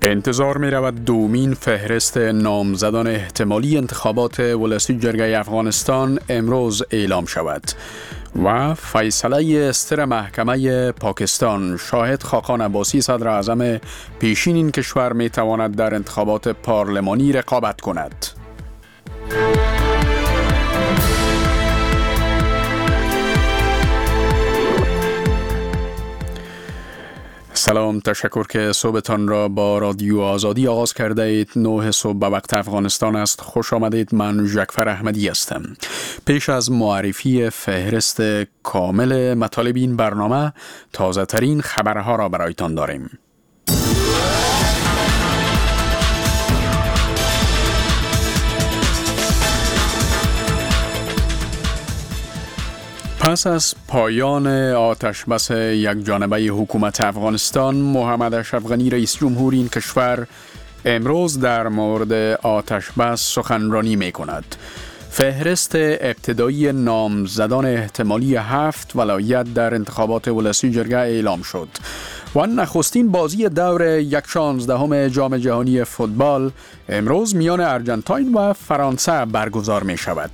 به انتظار می رود دومین فهرست نامزدان احتمالی انتخابات ولسی جرگه افغانستان امروز اعلام شود و فیصله استر محکمه پاکستان شاهد خاقان عباسی صدر اعظم پیشین این کشور می تواند در انتخابات پارلمانی رقابت کند. سلام، تشکر که صبحتان را با رادیو آزادی آغاز کرده اید. 9 صبح به وقت افغانستان است. خوش آمدید. من جعفر احمدی هستم. پیش از معرفی فهرست کامل مطالب این برنامه، تازه ترین خبرها را برایتان داریم. پس از پایان آتشبس یک جانبه حکومت افغانستان، محمد اشرف غنی رئیس جمهور این کشور امروز در مورد آتشبس سخنرانی می کند. فهرست ابتدایی نامزدان احتمالی 7 ولایت در انتخابات ولسی جرگه اعلام شد و نخستین بازی دور 16 جام جهانی فوتبال امروز میان ارژانتین و فرانسه برگزار می شود.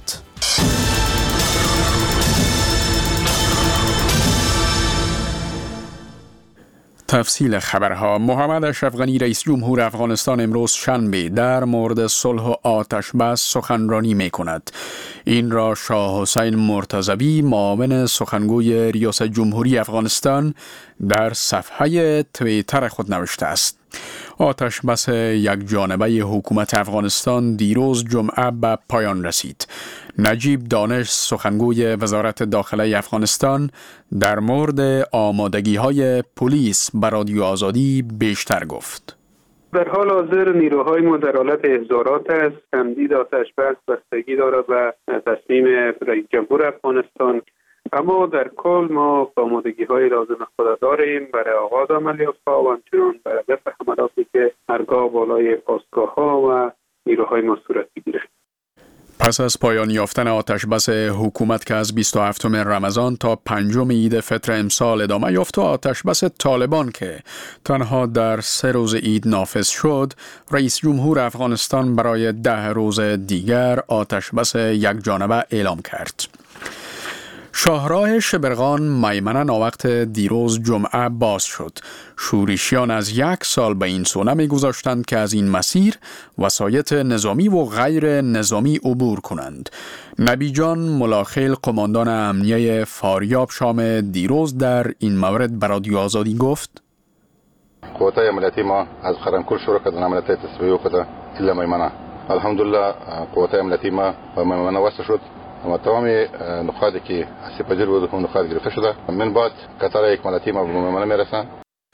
تفصیل خبرها. محمد اشرف غنی رئیس جمهور افغانستان امروز شنبه در مورد صلح و آتشبس سخنرانی می کند. این را شاه حسین مرتضوی معاون سخنگوی ریاست جمهوری افغانستان در صفحه توییتر خود نوشته است. آتشبس یک جانبه حکومت افغانستان دیروز جمعه به پایان رسید. نجیب دانش سخنگوی وزارت داخله افغانستان در مورد آمادگی‌های پلیس به رادیو آزادی بیشتر گفت. در حال حاضر نیروهای ما در حالت احضارات است. تمدید آتشبس بستگی دارد به تصمیم رئیس جمهور افغانستان، اما در کل ما آمادگی‌های لازم خود داریم برای آغاز عملیات‌ها و همچنان برای دفع حملاتی که هرگاه بالای پاسگاه‌ها و نیروهای ما صورت بگیرد. پس از پایان یافتن آتشبس حکومت که از 27 رمضان تا 5 عید فطر امسال ادامه یافت و آتشبس طالبان که تنها در 3 روز عید نافذ شد، رئیس جمهور افغانستان برای 10 روز دیگر آتشبس یک جانبه اعلام کرد. شاهراه شبرغان میمنه ناوقت دیروز جمعه باز شد. شورشیان از 1 سال به این سو نمی‌گذاشتند که از این مسیر وسایط نظامی و غیر نظامی عبور کنند. نبی جان ملاخیل قماندان امنیه فاریاب شام دیروز در این مورد به رادیو آزادی گفت: قوت‌های عملیاتی ما از قرنکل شروع کردن عملیات تصفیه کردن الا میمنه. الحمدلله قوت‌های عملیاتی ما به میمنه وصل شد و تمام نقاطی که سپجر بود و نقاط گرفته شده. من بعد قطار اکمالاتی ما به میمنه میرسن.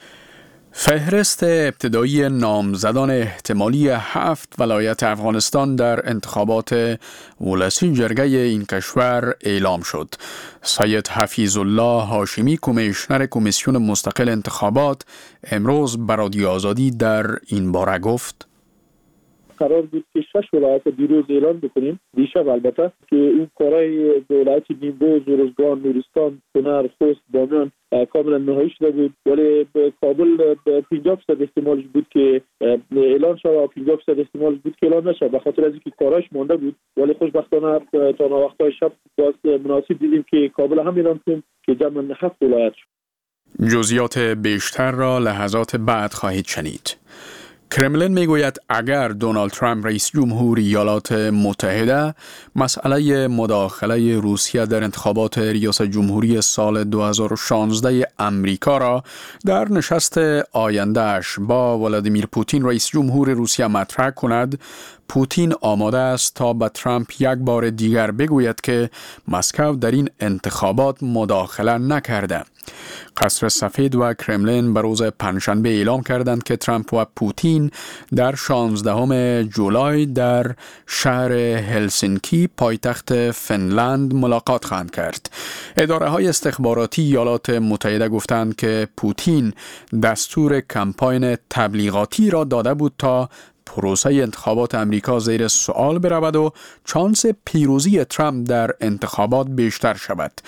فهرست ابتدایی نامزدان احتمالی 7 ولایت افغانستان در انتخابات ولسی جرگه این کشور اعلام شد. سید حفیظ الله هاشمی کمیشنر کمیسیون مستقل انتخابات امروز به رادیو آزادی در این باره گفت: قرار بود که 6 ولایت دیروز اعلام بکنیم، دیشب البته، که این کارهای ولایت نیمروز، روزگان، نورستان، کنر، خوست، بامیان کاملا نهایی شده بود، ولی کابل 50% احتمالش بود که اعلان شد و 50% احتمالش بود که اعلان نشد، به خاطر از اینکه کاراش مانده بود. ولی خوشبختانه تا وقتای شب باز مناسب دیدیم که کابل هم اعلان کنیم که جمع 7 ولایت شد. جزئیات بیشتر را لحظات بعد خواهید شنید. کرملین میگوید اگر دونالد ترامپ رئیس جمهور ایالات متحده مسئله مداخله روسیه در انتخابات ریاست جمهوری سال 2016 امریکا را در نشست آیندهش با ولادیمیر پوتین رئیس جمهور روسیه مطرح کند، پوتین آماده است تا به ترامپ یک بار دیگر بگوید که مسکو در این انتخابات مداخله نکرده. قصر سفید و کرملین به روز پنجشنبه اعلام کردند که ترامپ و پوتین در 16 جولای در شهر هلسینکی پایتخت فنلند ملاقات خواهند کرد. اداره‌های استخباراتی ایالات متحده گفتند که پوتین دستور کمپاین تبلیغاتی را داده بود تا پروسه انتخابات امریکا زیر سوال برود و چانس پیروزی ترامپ در انتخابات بیشتر شود.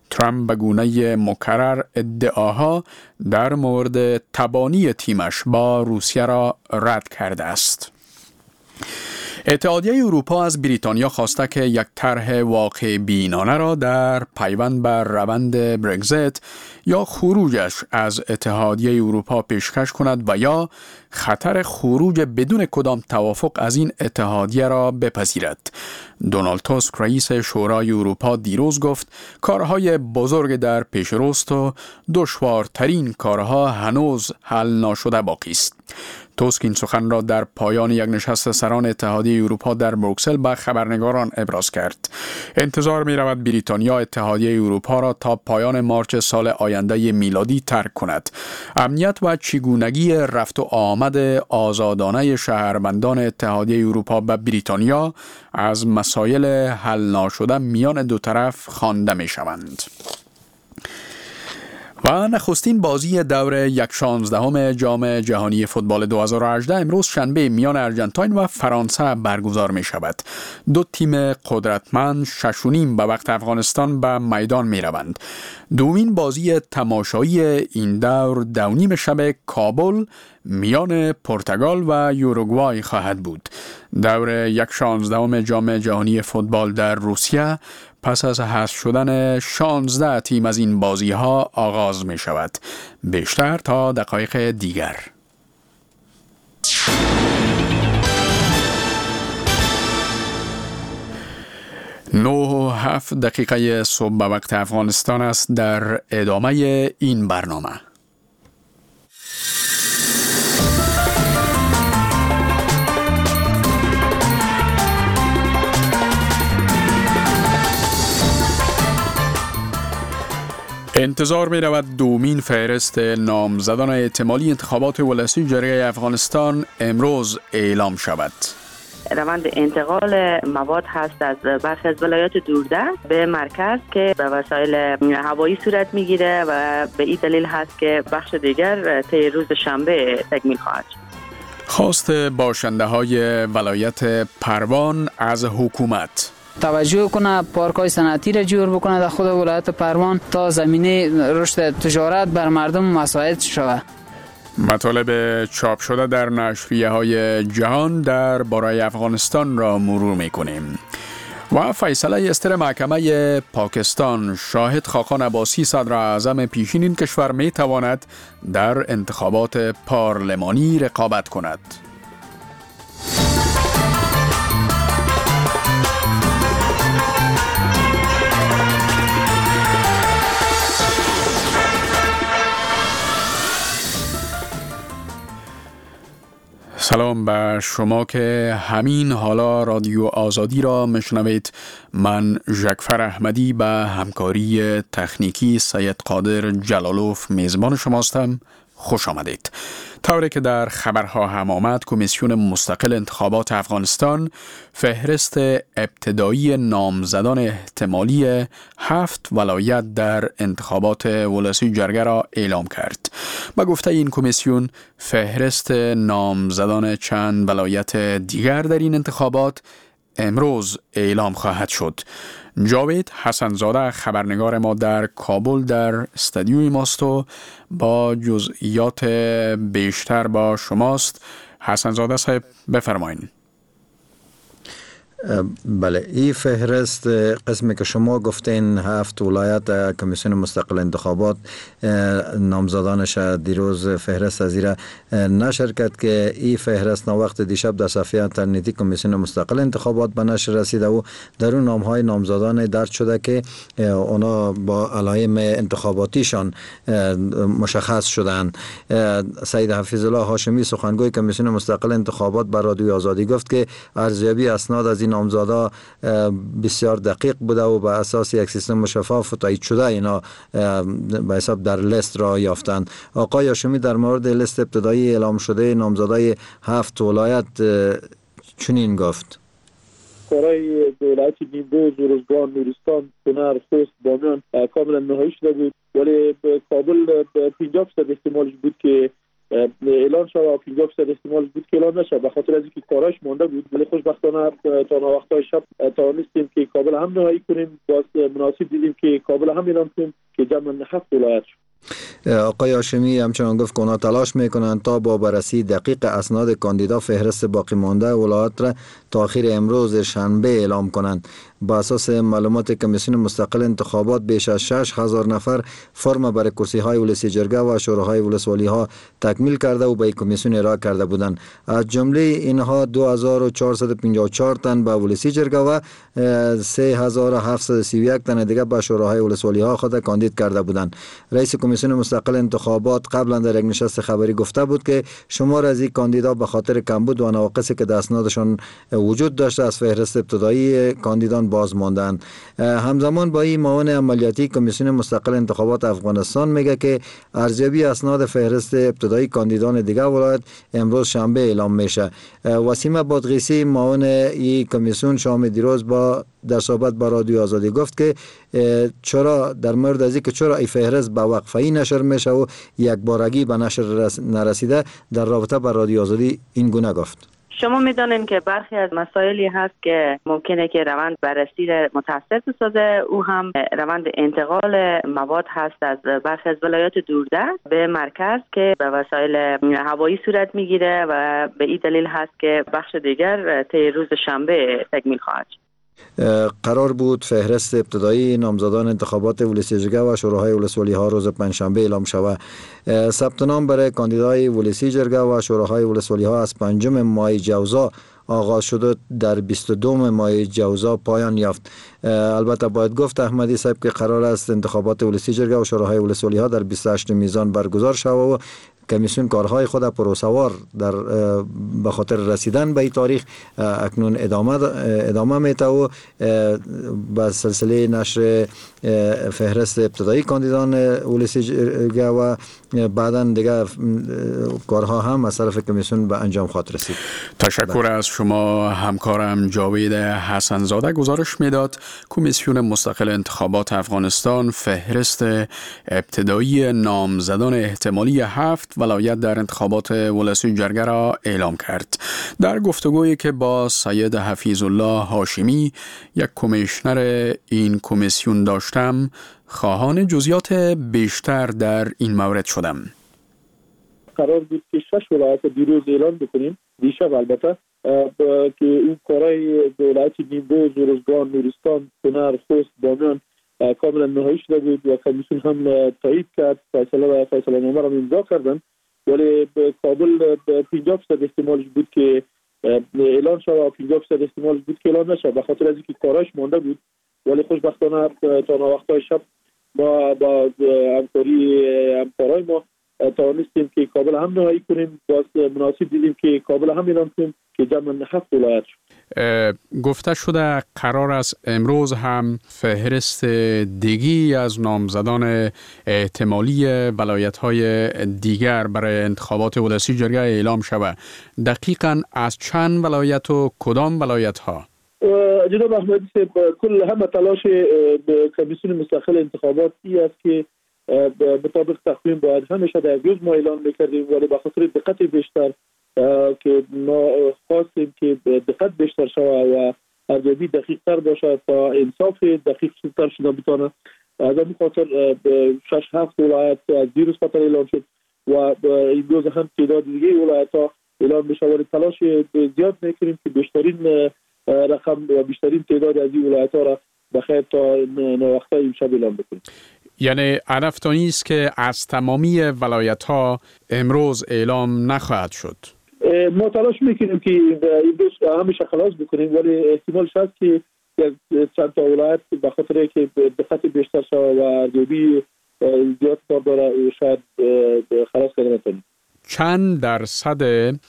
ترامپ به گونه مکرر ادعاها در مورد تبانی تیمش با روسیه را رد کرده است. اتحادیه اروپا از بریتانیا خواسته که یک طرح واقع بینانه را در پیوند بر روند برگزیت یا خروجش از اتحادیه اروپا پیشکش کند و یا خطر خروج بدون کدام توافق از این اتحادیه را بپذیرد. دونالد توسک رئیس شورای اروپا دیروز گفت کارهای بزرگ در پیش روست و دشوارترین کارها هنوز حل نشده باقی است. توسک این سخن را در پایان یک نشست سران اتحادیه اروپا در بروکسل به خبرنگاران ابراز کرد. انتظار می رود بریتانیا اتحادیه اروپا را تا پایان مارچ سال آینده میلادی ترک کند. امنیت و چگونگی رفت و آمد آزادانه شهروندان اتحادیه اروپا به بریتانیا از مسائل حل نشده میان دو طرف خوانده می شوند. و نخستین بازی دور 1/16 جام جهانی فوتبال 2018 امروز شنبه میان ارژانتین و فرانسه برگزار می شود. دو تیم قدرتمند 6:30 به وقت افغانستان به میدان می روند. دومین بازی تماشایی این دور 2:30 شب کابل میان پرتغال و یوروگوای خواهد بود. دور 1/16 جام جهانی فوتبال در روسیه پس از حذف شدن 16 تیم از این بازی ها آغاز می شود. بیشتر تا دقایق دیگر. 9:07 صبح به وقت افغانستان است. در ادامه این برنامه انتظار می رود دومین فهرست نامزدان احتمالی انتخابات ولسی جرگه افغانستان امروز اعلام شود. روند انتقال مواد هست از برخی از ولایات دوردست به مرکز که به وسایل هوایی صورت می گیره و به این دلیل هست که بخش دیگر طی روز شنبه تکمیل خواهد شد. خواست باشنده های ولایت پروان از حکومت توجه کنه پارک‌های صنعتی را جور بکنه در خود ولایت پروان تا زمینه رشد تجارت بر مردم مساعد شود. مطالب چاپ شده در نشریه‌های جهان در باره افغانستان را مرور می‌کنیم. و فیصله استر محکمه پاکستان شاهد خاقان عباسی صدر اعظم پیشین این کشور می‌تواند در انتخابات پارلمانی رقابت کند. سلام به شما که همین حالا رادیو آزادی را میشنوید. من ژکفر احمدی به همکاری تکنیکی سید قادر جلالوف میزبان شماستم. خوش آمدید. طوری که در خبرها هم آمد، کمیسیون مستقل انتخابات افغانستان فهرست ابتدایی نامزدان احتمالی 7 ولایت در انتخابات ولسی جرگه را اعلام کرد. با گفته این کمیسیون فهرست نامزدان چند ولایت دیگر در این انتخابات امروز اعلام خواهد شد. جاوید حسنزاده خبرنگار ما در کابل در استودیوی ماست و با جزئیات بیشتر با شماست. حسنزاده صاحب بفرمایید. بله، این فهرست قسمی که شما گفتین 7 ولایت کمیسیون مستقل انتخابات نامزدانش دیروز فهرست از ایره نشر کرد که این فهرست وقت دیشب در صفحه اینترنتی کمیسیون مستقل انتخابات به نشر رسیده و در اون نامهای نامزدان درج شده که اونا با علائم انتخاباتیشان مشخص شدن. سید حفیظالله هاشمی سخنگوی کمیسیون مستقل انتخابات به رادیو آزادی گفت که ارزیابی اسناد از نامزادا بسیار دقیق بوده و به اساس یک سیستم شفاف و تایید شده اینا به حساب در لیست را یافتند. آقای هاشمی در مورد لیست ابتدایی اعلام شده نامزادای 7 ولایت چنین گفت: کارهای ولایت نیمروز، روزگان، نورستان، کنر، خوست، بامیان کاملا نهایی شده بود، ولی کابل 50% احتمالش بود که اعلان شد و 50% احتمال بود که اعلان نشد به خاطر از اینکه کاراش مانده بود. ولی خوشبختانه تا وقتای شب توانستیم که کابل هم نهایی کنیم. باز مناسب دیدیم که کابل هم اعلان کنیم که جمع 7 ولایت شد. آقای هاشمی همچنان گفت که اونا تلاش میکنند تا با بررسی دقیق اسناد کاندیدا فهرست باقی مانده ولایت را تا آخر امروز شنبه اعلام کنند. با اساس معلومات کمیسیون مستقل انتخابات بیش از 6000 نفر فرم برای کرسی های ولسی جرگه و شوراهای ولسوالی ها تکمیل کرده و به کمیسیون ارائه کرده بودند. از جمله اینها 2454 تن به ولسی جرگه و 3731 تن دیگر به شوراهای ولسوالی ها خود کاندید کرده بودند. رئیس کمیسیون مستقل انتخابات قبلا در یک نشست خبری گفته بود که شمار از این کاندیدا به خاطر کمبود و نواقصی که در اسنادشان وجود داشته از فهرست ابتدایی کاندیدان باز ماندند. همزمان با این معاون عملیاتی کمیسیون مستقل انتخابات افغانستان میگه که ارزیابی اسناد فهرست ابتدایی کاندیدان دیگر ولایت امروز شنبه اعلام میشه. وسیم بادغیسی معاون این کمیسیون شام دیروز در صحبت با رادیو آزادی گفت که چرا در مورد از اینکه چرا این فهرست با وقفه‌ای نشر میشه و یک بارگی به نشر نرسیده در رابطه با رادیو آزادی این گونه گفت. شما میدانین که برخی از مسائلی هست که ممکنه که روند بررسی را متاثر بسازه. او هم روند انتقال مواد هست از برخی از ولایات دوردست به مرکز که به وسایل هوایی صورت میگیره و به این دلیل هست که بخش دیگر طی روز شنبه تکمیل خواهد شد. قرار بود فهرست ابتدایی نامزدان انتخابات ولسی جرگه و شوراهای ولسوالی ها روز پنجشنبه اعلام شود. ثبت نام برای کاندیدای ولسی جرگه و شوراهای ولسوالی ها از 5 ماه جوزا آغاز شده در 22 ماه جوزا پایان یافت. البته باید گفت احمدی صاحب که قرار است انتخابات ولسی جرگه و شوراهای ولسوالی ها در 28 میزان برگزار شود و کمیسیون کارهای خود پروسوار در به خاطر رسیدن به این تاریخ اکنون ادامه میده و به سلسله نشر فهرست ابتدایی کاندیدان ولسی جرگه و بعداً دیگه کارها هم از طرف کمیسیون به انجام خواهد رسید. تشکر از شما همکارم جاوید حسنزاده. گزارش میداد کمیسیون مستقل انتخابات افغانستان فهرست ابتدایی نامزدان احتمالی 7 ولایت در انتخابات ولسی جرگه را اعلام کرد. در گفتگویی که با سید حفیظ الله هاشمی یک کمیشنر این کمیسیون داشتم خواهان جزئیات بیشتر در این مورد شدم. قرار بود که 6 ولایت دیروز اعلان بکنیم، دیشب البته، که اون کارهای ولایت نیمروز، روزگان، نورستان، کنر، خوست، بامیان کاملا نهایی شده بود و کمیسیون هم تایید کرد، فیصله نامه را امضا کردن. ولی کابل 50% احتمالش بود که اعلان شد و 50% احتمالش بود که اعلان نشد به خاطر از اینکه کاراش مانده بود. ولی خوشبختانه تا وقتای شب با همکاری همکارای ما توانستیم که کابل هم نهایی کنیم. باز مناسب دیدیم که کابل هم اعلان کنیم که جمع 7 ولایت شد. گفته شده قرار است امروز هم فهرست دیگی از نامزدان احتمالی ولایت‌های دیگر برای انتخابات ولسی جرگه اعلام شود. دقیقاً از چند ولایت و کدام ولایت‌ها؟ جناب احمدی صاحب، کل همه تلاش کمیسیون مستقل انتخابات است که مطابق تقویم باید همیشه در روز ما اعلان میکردیم، ولی به خاطر دقت بیشتر که ما خواستیم که دقت بیشتر شود و ارزیابی دقیق تر باشد تا انصاف دقیق تر شده بتانه. از همین خاطر 6-7 ولایت از دیروز خاطر اعلان شد و این روز هم تعداد دیگه ولایت ها اعلان میشه، ولی تلاش زیاد میکنیم که بیشترین رقم و بیشترین تعداد از این ولایت ها را بخیر تا نوقته امشب اعلام بکنیم. یعنی هدف تا نیست که از تمامی ولایت ها امروز اعلام نخواهد شد؟ ما تلاش میکنیم که این روز همیشه خلاص بکنیم، ولی احتمالش هست که چند تا ولایت به خاطر که دقت بیشتر شد و ارزیابی زیاد کار داره شاید خلاص کنیم نتونیم. چند درصد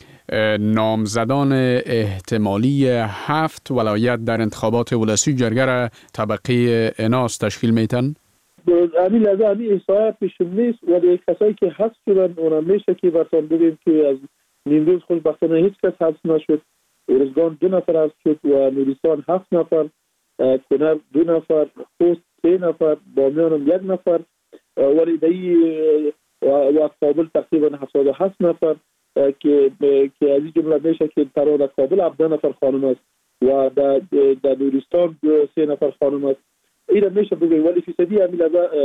نامزدان احتمالی 7 ولایت در انتخابات ولسی جرگه را طبقه اناس تشکیل میتن؟ همین لحظه همین احصایه پیشم نیست، ولی کسایی که حذف شدن اونم میشه که برسان بگیم که از نیمروز خوشبختانه هیچ کس حذف نشد. روزگان 2 نفر حذف شد و نورستان 7 نفر، کنر 2 نفر، خوست 3 نفر، بامیان هم 1 نفر. ولی در و کابل تقریبا 77 نفر که از این جمله میشه که در کابل 17 نفر خانم است و در نورستان 3 نفر خانم است. این میشه بگویم، ولی فیصدی همین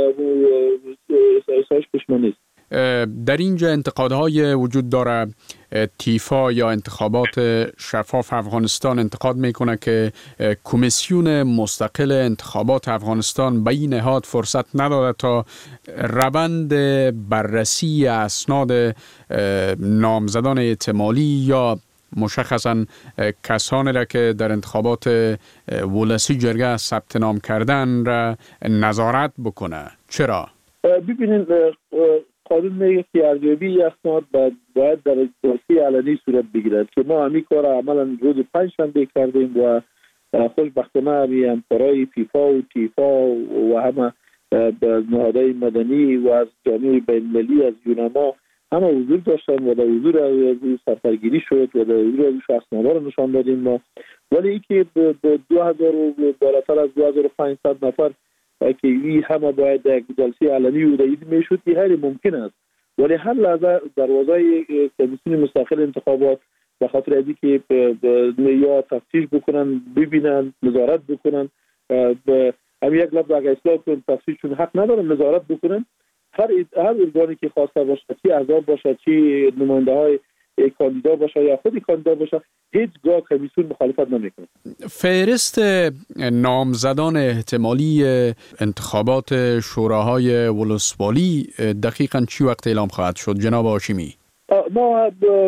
احساش پشمان نیست. در اینجا انتقادهای وجود داره. تیفا یا انتخابات شفاف افغانستان انتقاد میکنه که کمیسیون مستقل انتخابات افغانستان به این نهاد فرصت نداده تا روند بررسی اسناد نامزدان احتمالی یا مشخصا کسانی را که در انتخابات ولسی جرگه ثبت نام کردن را نظارت بکنه. چرا؟ ببینید، قانون میگه که ارزیابی اسناد باید در جلسه علنی صورت بگیرد که ما همین کار عملا روز پنجشنبه کردیم و خوشبختانه همکارای فیفا و تیفا و همه نهادهای مدنی و از جامعه بین‌المللی از یونما همه حضور داشتن و در حضور سرپرگیری شد و در حضور اسنادها رو نشان دادیم ما. ولی این که 2000 بالاتر از 2500 نفر که این همه باید در جلسه علنی و دید میشد، این هر ممکن است، ولی هر لحظه دروازه کمیسیون مستقل انتخابات به خاطر از اینکه یا تفتیش بکنن، ببینن، نظارت بکنن، هم یک لحظه اگر اصلاح کنن تفتیششون حق ندارن نظارت بکنن. هر ارگانی که خواسته باشه، چی احزاب باشه، چی نماینده های کاندیدا باشه یا خودی کاندیدا باشه، هیچگاه کمیسیون مخالفت نمیکنه. فهرست نامزدان احتمالی انتخابات شوراهای ولسوالی دقیقاً چی وقت اعلام خواهد شد جناب هاشمی؟ ما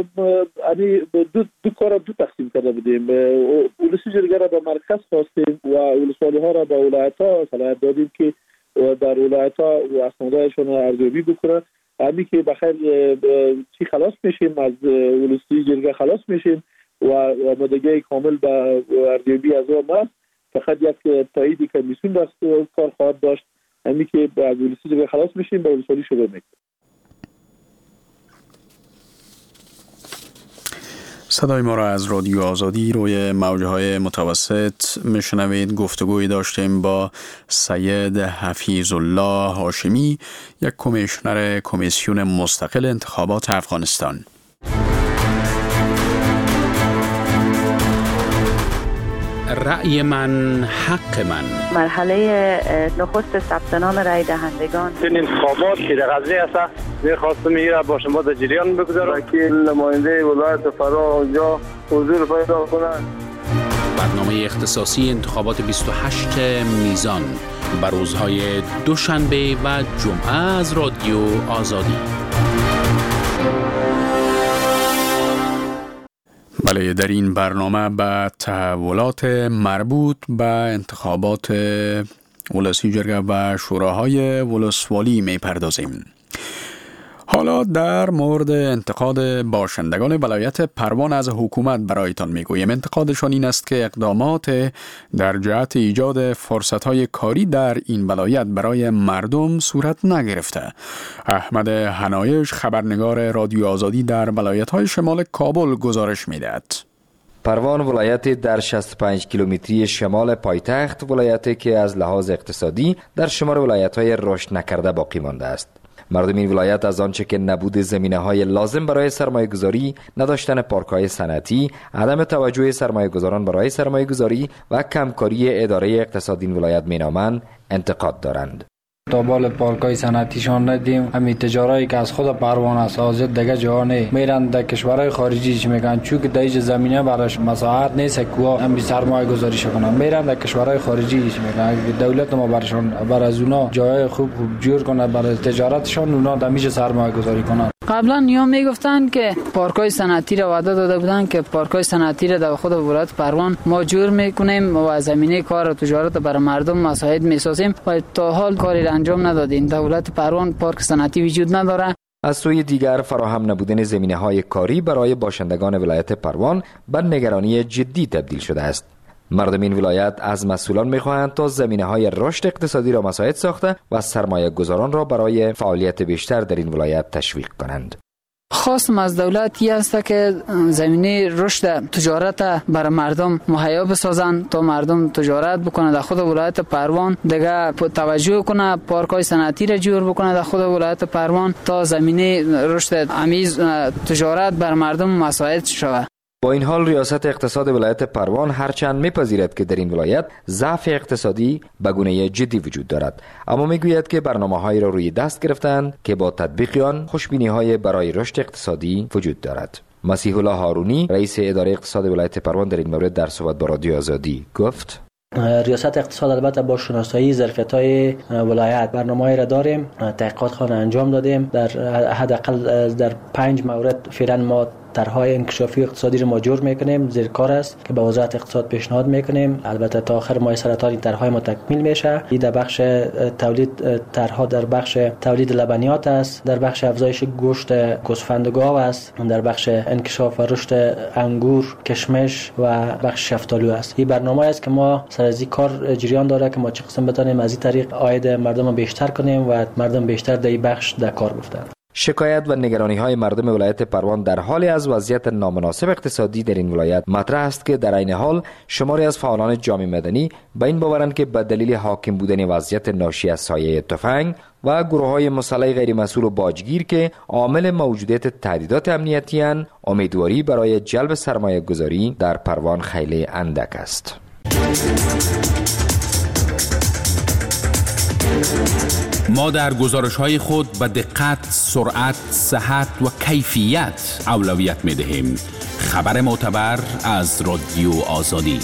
دو کار دو تقسیم کرده بودیم. ولسی جرگه را به مرکز خواستیم و ولسوالی ها را به ولایت ها صلاحیت دادیم که در ولایت ها و اسنادهایشان ارزیابی بکنه. همین که بخیر چی خلاص میشیم از ولسی جرگه خلاص میشیم و آمادگی کامل به ارزیابی از آن است. فقط یک تایید کمیسیون دست کار خواهد داشت. همین که از ولسی جرگه خلاص میشیم به ولسوالی شروع میکنیم. صدای ما را از رادیو آزادی روی موجهای متوسط میشنوید. گفتگوی داشتیم با سید حفیظ الله هاشمی، یک کمیشنر کمیسیون مستقل انتخابات افغانستان. رأی من حق من. مرحله نخست ثبت نام رای دهندگان. این انتخابات که در غزه است، می‌خواستم میره با شما در جریان بگذارم که نماینده ولایت فرا اونجا حضور پیدا کنند. برنامه اختصاصی انتخابات 28 میزان بر روزهای دوشنبه و جمعه از رادیو آزادی. بله، در این برنامه به تحولات مربوط به انتخابات ولسی جرگه و شوراهای ولسوالی میپردازیم. حالا در مورد انتقاد باشندگان ولایت پروان از حکومت برایتان میگویم. انتقادشان این است که اقدامات در جهت ایجاد فرصتهای کاری در این ولایت برای مردم صورت نگرفته. احمد حنایش، خبرنگار رادیو آزادی در ولایت‌های شمال کابل گزارش میدهد. پروان ولایتی در 65 کیلومتری شمال پایتخت، ولایتی که از لحاظ اقتصادی در شمار ولایت‌های رشد نکرده باقی مانده است. مردم این ولایت از آنچه که نبود زمینه‌های لازم برای سرمایه‌گذاری، نداشتن پارک‌های صنعتی، عدم توجه سرمایه‌گذاران برای سرمایه‌گذاری و کمکاری اداره اقتصاد این ولایت مینامند انتقاد دارند. تا بال پارکای صنعتیشان ندیم، همین تجارایی که از خود پروان است آزاد دیگه جا نه میرن در کشورهای خارجیش میگن، چون که دیگه زمینه براش مساحت نیست که هم سرمایه گذاریش کنن، میرن در کشورهای خارجیش میگن دولت ما براشون بر از اونا جای خوب جور کنه برای تجارتشون، اونا دمیج سرمایه گذاری کنن. قبلا نیا میگفتن که پارکای صنعتی را وعده داده بودن که پارکای صنعتی را در خود ولایت پروان ما جور میکنیم و زمینه کار و تجارت برای مردم مساعد میسازیم و تا حال کاری انجام ندادین. دولت پروان پارک صنعتی وجود نداره. از سوی دیگر فراهم نبودن زمینه‌های کاری برای باشندگان ولایت پروان به نگرانی جدی تبدیل شده است. مردم این ولایت از مسئولان می‌خواهند تا زمینه‌های رشد اقتصادی را مساعد ساخته و سرمایه گذاران را برای فعالیت بیشتر در این ولایت تشویق کنند. خواستم از دولت است که زمینه رشد تجارت برای مردم مهیا بسازن تا مردم تجارت بکنه. در خود ولایت پروان دیگه توجه کنه، پارک‌های صنعتی را جور بکنه در خود ولایت پروان تا زمینه رشد امیز تجارت بر مردم مساعد شود. با این حال ریاست اقتصاد ولایت پروان هرچند میپذیرد که در این ولایت ضعف اقتصادی به گونه جدی وجود دارد، اما میگوید که برنامه‌هایی را روی دست گرفتند که با تطبیق آن خوشبینی‌های برای رشد اقتصادی وجود دارد. مسیح الله هارونی رئیس اداره اقتصاد ولایت پروان در این مورد در صحبت با رادیو آزادی گفت: ریاست اقتصاد البته با شناسایی ظرفیت‌های ولایت برنامه‌ای را داریم، تحقیقات خانه انجام دادیم. در حداقل در 5 مورد فعلا ما طرح‌های انکشافی اقتصادی رو ما جور میکنیم، زیر کار است که به وزارت اقتصاد پیشنهاد میکنیم. البته تا آخر ماه سرطان این طرح‌های ما تکمیل میشه. این در بخش تولید طرح‌ها در بخش تولید لبنیات است، در بخش افزایش گوشت گوسفند و گاو است، در بخش انکشاف و رشد انگور، کشمش و بخش شفتالو است. این برنامه است که ما سر از این کار جریان داره که ما چه قسم بتونیم از این طریق عاید مردم بیشتر کنیم و مردم بیشتر در این بخش در کار بیفتند. شکایت و نگرانی‌های مردم ولایت پروان در حالی از وضعیت نامناسب اقتصادی در این ولایت مطرح است که در عین حال شماری از فعالان جامعه مدنی به این باورند که به دلیل حاکم بودن وضعیت ناشی از سایه تفنگ و گروه‌های مسلح غیر مسئول و باجگیر که عامل موجودیت تهدیدات امنیتی اند، امیدواری برای جلب سرمایه گذاری در پروان خیلی اندک است. ما در گزارش‌های خود به دقت، سرعت، صحت و کیفیت اولویت می‌دهیم. خبر معتبر از رادیو آزادی.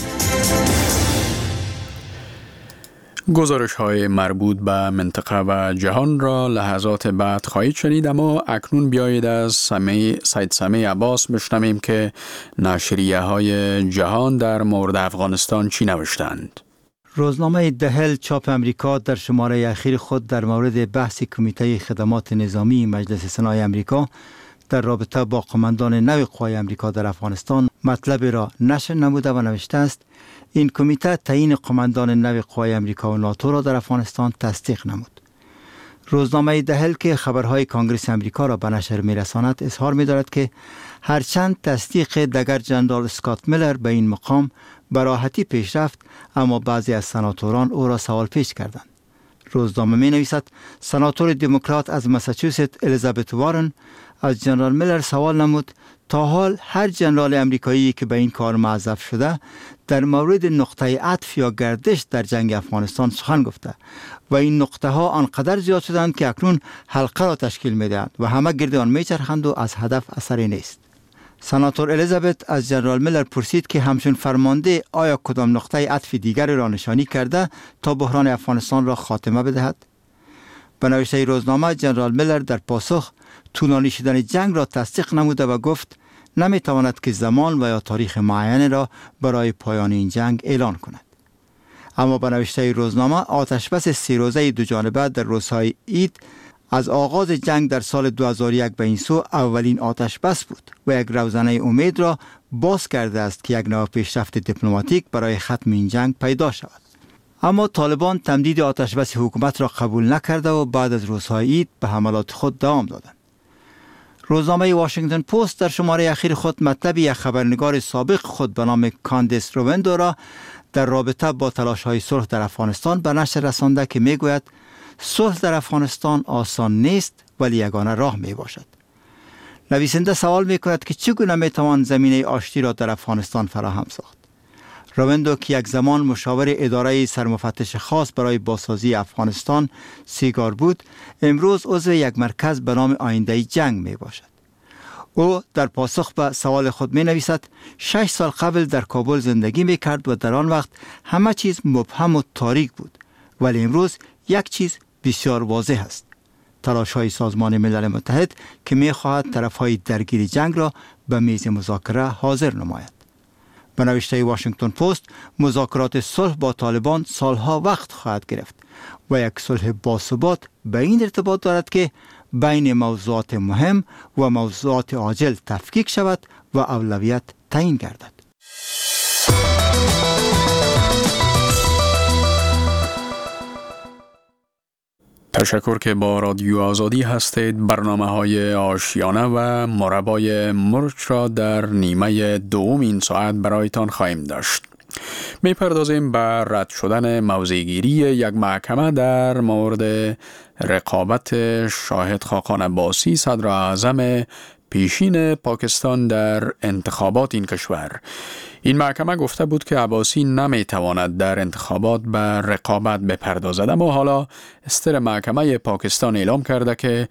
گزارش‌های مربوط به منطقه و جهان را لحظات بعد خواهید شنید، اما اکنون بیایید از سید سمیع عباس بشنویم که نشریه‌های جهان در مورد افغانستان چی نوشتند. روزنامه دهل چاپ امریکا در شماره اخیر خود در مورد بحث کمیته خدمات نظامی مجلس سنای امریکا در رابطه با قماندان نو قوای امریکا در افغانستان مطلب را نشر نموده و نوشته است: این کمیته تعیین قماندان نو قوای امریکا و ناتو را در افغانستان تصدیق نمود. روزنامه دهل که خبرهای کانگرس امریکا را به نشر می‌رساند اظهار می‌دارد که هرچند تصدیق دگر جنرال اسکات میلر به این مقام به راحتی پیش رفت، اما بعضی از سناتوران او را سوال پیش کردند. روزنامه می نویسد سناتور دموکرات از مساچوست الیزابت وارن از جنرال میلر سوال نمود تا حال هر جنرال امریکایی که به این کار موظف شده در مورد نقطه عطف یا گردش در جنگ افغانستان سخن گفته و این نقطه ها آنقدر زیاد شدند که اکنون حلقه را تشکیل می دهند و همه گرد آن می چرخند و از هدف اثری نیست. سناتور الیزابت از جنرال میلر پرسید که همچون فرمانده آیا کدام نقطه عطف دیگر را نشانی کرده تا بحران افغانستان را خاتمه بدهد؟ به نوشته روزنامه جنرال میلر در پاسخ طولانی شدن جنگ را تصدیق نموده و گفت نمیتواند که زمان و یا تاریخ معین را برای پایان این جنگ اعلان کند. اما به نوشته روزنامه آتشبس 3 روزه دو جانبه در روزهای عید از آغاز جنگ در سال 2001 به این سو اولین آتش بس بود و یک روزنه امید را باز کرده است که یک نوع پیشرفت دیپلماتیک برای ختم این جنگ پیدا شود. اما طالبان تمدید آتش بس حکومت را قبول نکرده و بعد از روزهای عید به حملات خود دوام دادند. روزنامه واشنگتن پست در شماره اخیر خود مطلب یک خبرنگار سابق خود به نام کاندیس روندو را در رابطه با تلاش‌های صلح در افغانستان به نشر رسانده که میگوید صلح در افغانستان آسان نیست ولی یگانه راه می باشد. نویسنده سوال می کند که چگونه می توان زمینه آشتی را در افغانستان فراهم ساخت. روندو که یک زمان مشاور اداره سرمفتش خاص برای بازسازی افغانستان سیگار بود، امروز عضو یک مرکز به نام آینده جنگ می باشد. او در پاسخ به سوال خود می نویسد 6 سال قبل در کابل زندگی می کرد و در آن وقت همه چیز مبهم و تاریک بود، ولی امروز یک چیز بسیار واضح است: تلاش‌های سازمان ملل متحد که می‌خواهد طرف‌های درگیر جنگ را به میز مذاکره حاضر نماید. به نوشته واشنگتن پست مذاکرات صلح با طالبان سالها وقت خواهد گرفت و یک صلح باثبات به این ارتباط دارد که بین موضوعات مهم و موضوعات عاجل تفکیک شود و اولویت تعیین گردد. تشکر که با رادیو آزادی هستید. برنامه‌های آشیانه و مربای مرچ را در نیمه دوم این ساعت برایتان خواهیم داشت. می‌پردازیم به رد شدن موضع‌گیری یک محکمه در مورد رقابت شاهد خاقان عباسی صدر اعظم پیشین پاکستان در انتخابات این کشور. این محکمه گفته بود که عباسی نمیتواند در انتخابات به رقابت بپردازد، اما حالا استر محکمه پاکستان اعلام کرده که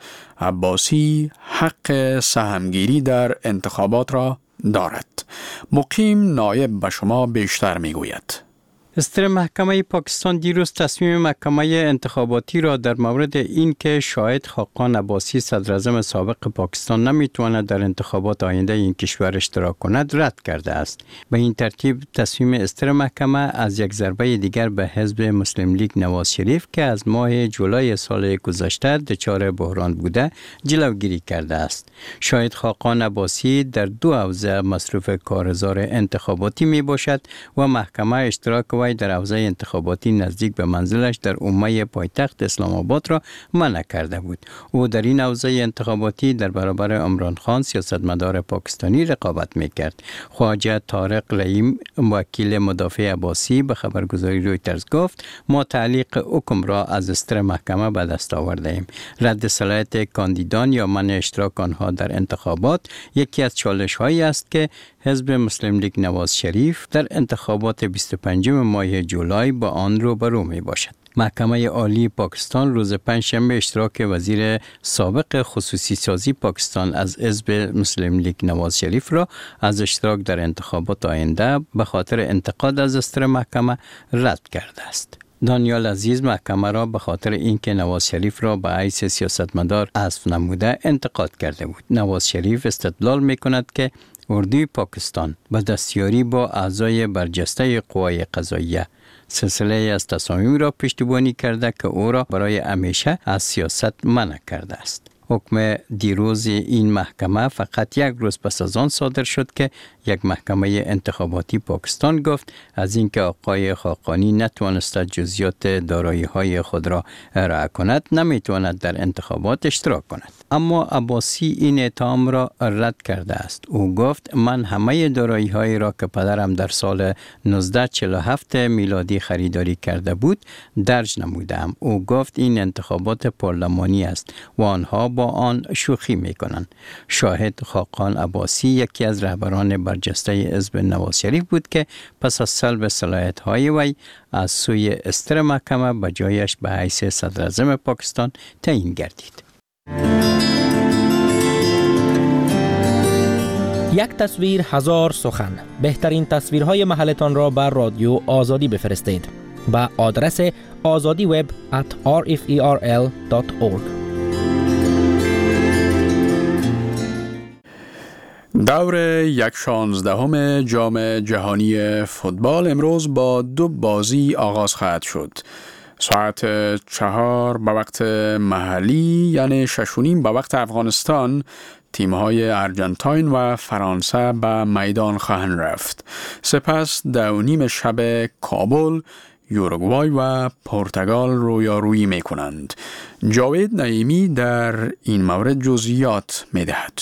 عباسی حق سهمگیری در انتخابات را دارد. مقیم نایب به شما بیشتر میگوید. استر محکمه پاکستان دیروز تصمیم محکمه انتخاباتی را در مورد این که شاهد خاقان عباسی صدر اعظم سابق پاکستان نمیتواند در انتخابات آینده این کشور اشتراک کند رد کرده است. به این ترتیب تصمیم استر محکمه از یک ضربه دیگر به حزب مسلم لیگ نواز شریف که از ماه جولای سال گذشته دچار بحران بوده جلوگیری کرده است. شاهد خاقان عباسی در دو حوزه مصروف کارزار انتخاباتی می باشد و محکمه اشتراک وی در حوزه انتخاباتی نزدیک به منزلش در عمه پایتخت اسلام آباد را منع کرده بود. او در این حوزه انتخاباتی در برابر عمران خان سیاستمدار پاکستانی رقابت میکرد. خواجه طارق رحیم وکیل مدافع عباسی به خبرگزاری رویترز گفت ما تعلیق حکم را از استر محکمه به دست آورده ایم. رد صلاحیت کاندیدان یا منع اشتراک آنها در انتخابات یکی از چالش هایی است که حزب مسلم لیگ نواز شریف در انتخابات 25 ماه جولای با آن روبرو می باشد. محکمه عالی پاکستان روز پنجشنبه اشتراک وزیر سابق خصوصی سازی پاکستان از حزب مسلم لیگ نواز شریف را از اشتراک در انتخابات آینده به خاطر انتقاد از استر محکمه رد کرده است. دانیال عزیز محکمه را به خاطر اینکه نواز شریف را به حیث سیاستمدار حذف نموده انتقاد کرده بود. نواز شریف استدلال می کند که اردوی پاکستان به دستیاری با اعضای برجسته قوای قضاییه سلسله از تصامیم را پشتیبانی کرده که او را برای همیشه از سیاست منع کرده است. حکم دیروز این محکمه فقط یک روز پس از آن صادر شد که یک محکمه انتخاباتی پاکستان گفت از اینکه آقای خاقانی نتوانسته جزئیات دارایی‌های خود را ارائه کند نمیتواند در انتخابات اشتراک کند. اما عباسی این اتهام را رد کرده است. او گفت من همه دارایی‌هایی را که پدرم در سال 1947 میلادی خریداری کرده بود درج نمودم. او گفت این انتخابات پارلمانی است و آنها با آن شوخی میکنند. شاهد خاقان عباسی یکی از رهبران برجسته حزب نواز شریف بود که پس از سلب صلاحیت‌های وی از سوی استر محکمه به جایش به حیث صدر اعظم پاکستان تعیین گردید. یک تصویر هزار سخن. بهترین تصویرهای محلتان را بر رادیو آزادی بفرستید با آدرس azadiweb@rferl.org. دور 1/16 جام جهانی فوتبال امروز با 2 بازی آغاز خواهد شد. ساعت 4 به وقت محلی یعنی 6:30 به وقت افغانستان تیم‌های ارژانتین و فرانسه به میدان خواهند رفت. سپس 2:30 شب کابل یوروگوای و پرتغال رویارویی می‌کنند. جاوید نعیمی در این مورد جزئیات می‌دهد.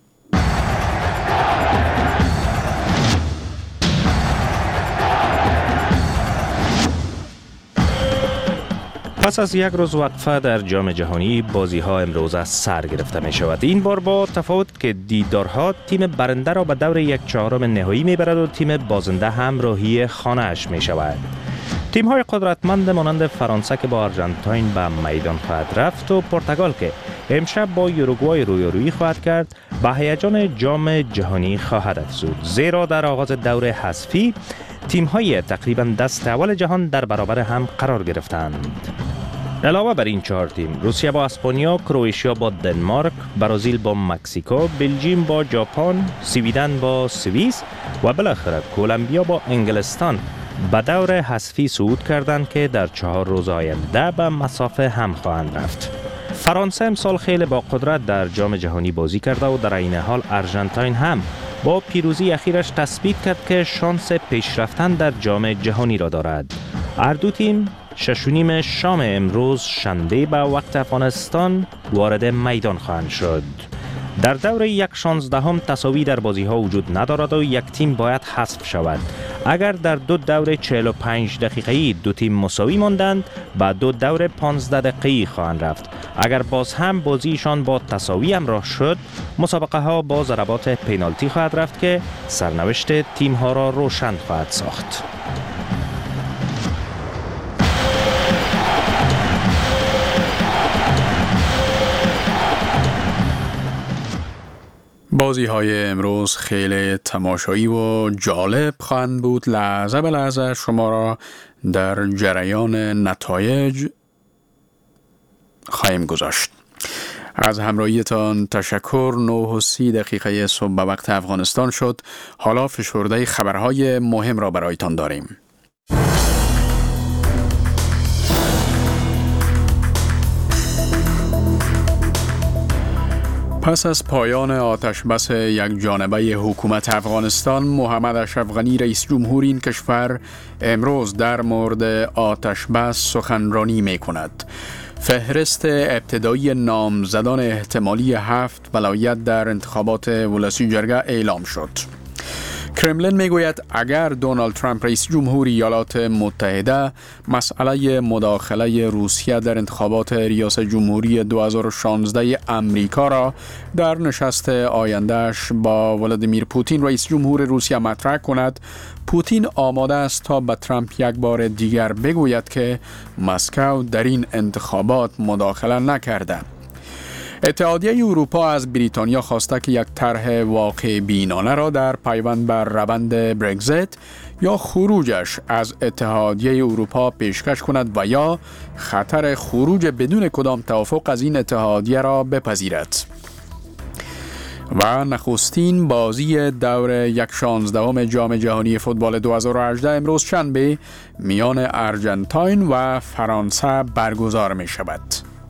پس از یک روز وقفه در جام جهانی بازی ها امروز از سر گرفته می شود. این بار با تفاوت که دیدارها تیم برنده را به دور 1/4 نهایی می برد و تیم بازنده هم راهی خانه اش می شود. تیم های قدرتمند مانند فرانسه که با آرژانتین به میدان خواهد رفت و پرتغال که امشب با یوروگوای رویارویی خواهد کرد به هیجان جام جهانی خواهد افزود، زیرا در آغاز دور حذفی تیم های تقریبا دست اول جهان در برابر هم قرار گرفتند. علاوه بر این 4 تیم، روسیه با اسپانیا، کرواتیا با دنمارک، برزیل با مکزیکو، بلژیم با ژاپن، سویدن با سوئیس و بالاخره کلمبیا با انگلستان به دور حذفی صعود کردند که در 4 روز آینده به مسافه هم خواهند رفت. فرانسه امسال خیلی با قدرت در جام جهانی بازی کرده و در این حال آرژانتین هم با پیروزی اخیرش تثبیت کرد که شانس پیش رفتن در جام جهانی را دارد. هر دو تیم 6:30 شام امروز شنبه به وقت افغانستان وارد میدان خواهند شد. در دور 1/16 تساوی در بازی ها وجود ندارد و یک تیم باید حذف شود. اگر در دو دور 45 دقیقه‌ای دو تیم مساوی ماندند، با دو دور 15 دقیقه‌ای خواهند رفت. اگر باز هم بازیشان با تساوی همراه شد، مسابقه ها با ضربات پنالتی خواهد رفت که سرنوشت تیم ها را روشن خواهد ساخت. بازی های امروز خیلی تماشایی و جالب خواهند بود. لحظه به لحظه شما را در جریان نتایج خواهیم گذاشت. از همراهیتان تشکر. 9:30 صبح به وقت افغانستان شد. حالا فشرده خبرهای مهم را برایتان داریم. پس از پایان آتشبس یک جانبه حکومت افغانستان، محمد اشرف غنی رئیس جمهور این کشور امروز در مورد آتشبس سخنرانی می کند. فهرست ابتدایی نامزدان احتمالی 7 ولایت در انتخابات ولسی جرگه اعلام شد. کرملین میگوید اگر دونالد ترامپ رئیس جمهور ایالات متحده مسئله مداخله روسیه در انتخابات ریاست جمهوری 2016 امریکا را در نشست آیندهش با ولادیمیر پوتین رئیس جمهور روسیه مطرح کند، پوتین آماده است تا به ترامپ یک بار دیگر بگوید که مسکو در این انتخابات مداخله نکرده. اتحادیه اروپا از بریتانیا خواسته که یک طرح واقع بینانه را در پیوند بر روند برگزیت یا خروجش از اتحادیه اروپا پیشکش کند و یا خطر خروج بدون کدام توافق از این اتحادیه را بپذیرد. و نخستین بازی دور 1/16 جام جهانی فوتبال 2018 امروز شنبه میان ارژانتین و فرانسه برگزار می شود.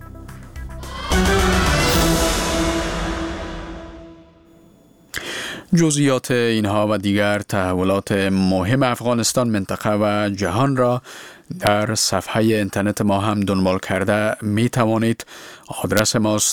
جزئیات اینها و دیگر تحولات مهم افغانستان، منطقه و جهان را در صفحه اینترنت ما هم دنبال کرده می توانید. آدرس ماست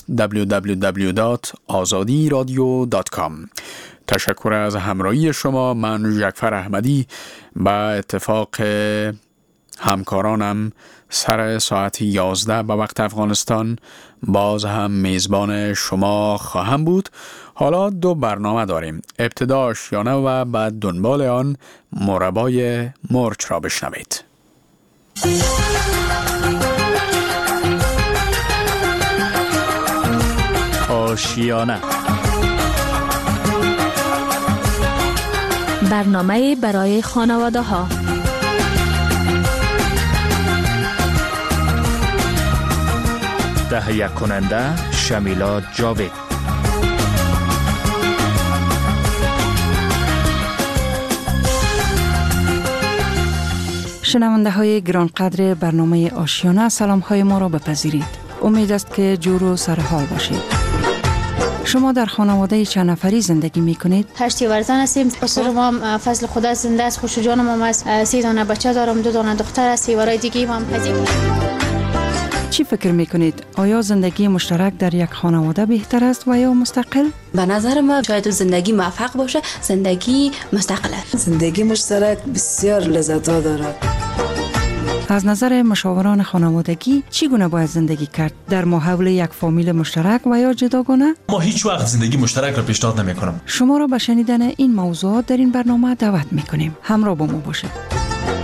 www.azadiradio.com. تشکر از همراهی شما. من جعفر احمدی به اتفاق همکارانم سر ساعت 11 به وقت افغانستان باز هم میزبان شما خواهم بود. حالا دو برنامه داریم. ابتدا آشیانه و بعد دنبال آن مربای مرچ را بشنوید. آشیانه، برنامه برای خانواده ها. تهیه کننده شمیلا جاوید. شنونده های گرانقدر برنامه آشیانه، سلام های ما را بپذیرید. امید است که جور و سرحال باشید. شما در خانواده چند نفری زندگی می کنید؟ 8 ورزن هستیم. پسر ما فضل خدا زنده است، خوش جانم هم است. 3 دانه بچه دارم، 2 دانه دختر است. ورای دیگه هم پزی. چی فکر می کنید؟ آیا زندگی مشترک در یک خانواده بهتر است و یا مستقل؟ به نظر من شاید زندگی موفق باشه، زندگی مستقله. زندگی مشترک بسیار لذت‌ها دارد. از نظر مشاوران خانوادگی چگونه باید زندگی کرد؟ در ماحول یک فامیل مشترک و یا جداگانه؟ ما هیچ وقت زندگی مشترک را پیشنهاد نمی‌کنم. شما را به شنیدن این موضوعات در این برنامه دعوت می‌کنیم. همراه با ما باشید.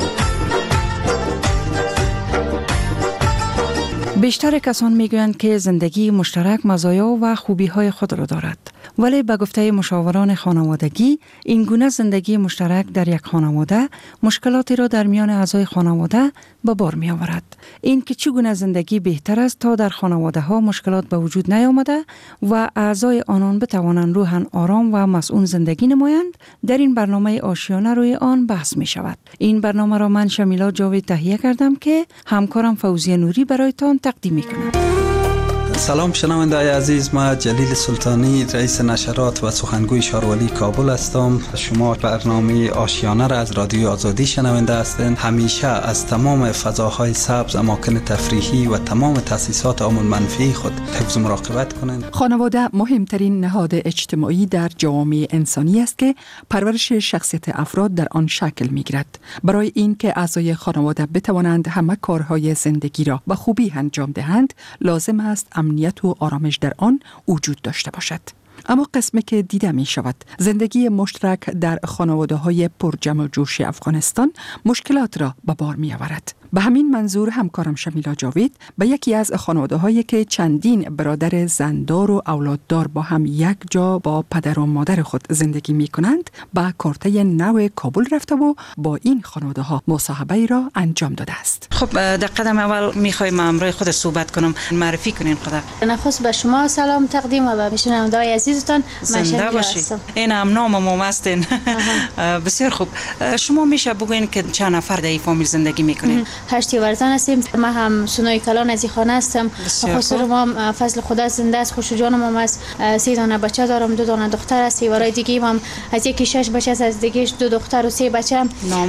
بیشتر کسان میگویند که زندگی مشترک مزایا و خوبی‌های خود را دارد، ولی به گفته مشاوران خانوادگی این گونه زندگی مشترک در یک خانواده مشکلاتی را در میان اعضای خانواده به بار می آورد. این که چگونه زندگی بهتر است تا در خانواده ها مشکلات به وجود نیامده و اعضای آنان بتوانند روحاً آرام و مسئول زندگی نمایند، در این برنامه آشیانه روی آن بحث می شود. این برنامه را من شمیلا جاوید تهیه کردم که همکارم فوزیه نوری برایتان تقدیم می کند. سلام شنونده‌های عزیز، ما جلیل سلطانی رئیس نشرات و سخنگوی شاروالی کابل هستم. شما برنامه آشیانه را از رادیو آزادی شنونده هستند. همیشه از تمام فضاهای سبز، اماکن تفریحی و تمام تأسیسات عامل منفی خود حفظ و مراقبت کنند. خانواده مهمترین نهاد اجتماعی در جوامع انسانی است که پرورش شخصیت افراد در آن شکل می‌گیرد. برای اینکه اعضای خانواده بتوانند همه کارهای زندگی را به خوبی انجام دهند، لازم است امنیت و آرامش در آن وجود داشته باشد. اما قسمی که دیده می شود زندگی مشترک در خانواده‌های پرجمع و جوش افغانستان مشکلات را به بار می آورد. به همین منظور همکارم شمیلا جاوید به یکی از خانواده‌هایی که چندین برادر زندار و اولاددار با هم یک جا با پدر و مادر خود زندگی می کنند به کارته نو کابل رفته و با این خانواده‌ها مصاحبه را انجام داده است. خب در قدم اول می‌خوایم امروز خود صحبت کنم، معرفی کنین خدا. نخست به شما سلام تقدیم و به شنونده‌های عزیزتان. زنده باشید. این هم نامم هستین. بسیار خوب. شما میشه بگوین که چند نفر در این فامیل زندگی میکنین؟ 8 ورزان هستیم. ما هم سنوی کلان از این خانه هستم. خسر ما فضل خدا زنده است. خوش جانم هم است. 3 دانه بچه دارم، 2 دانه دختر است. ورای دیگه هم از یکی 6 بچه است، از دیگه 2 دختر و 3 بچه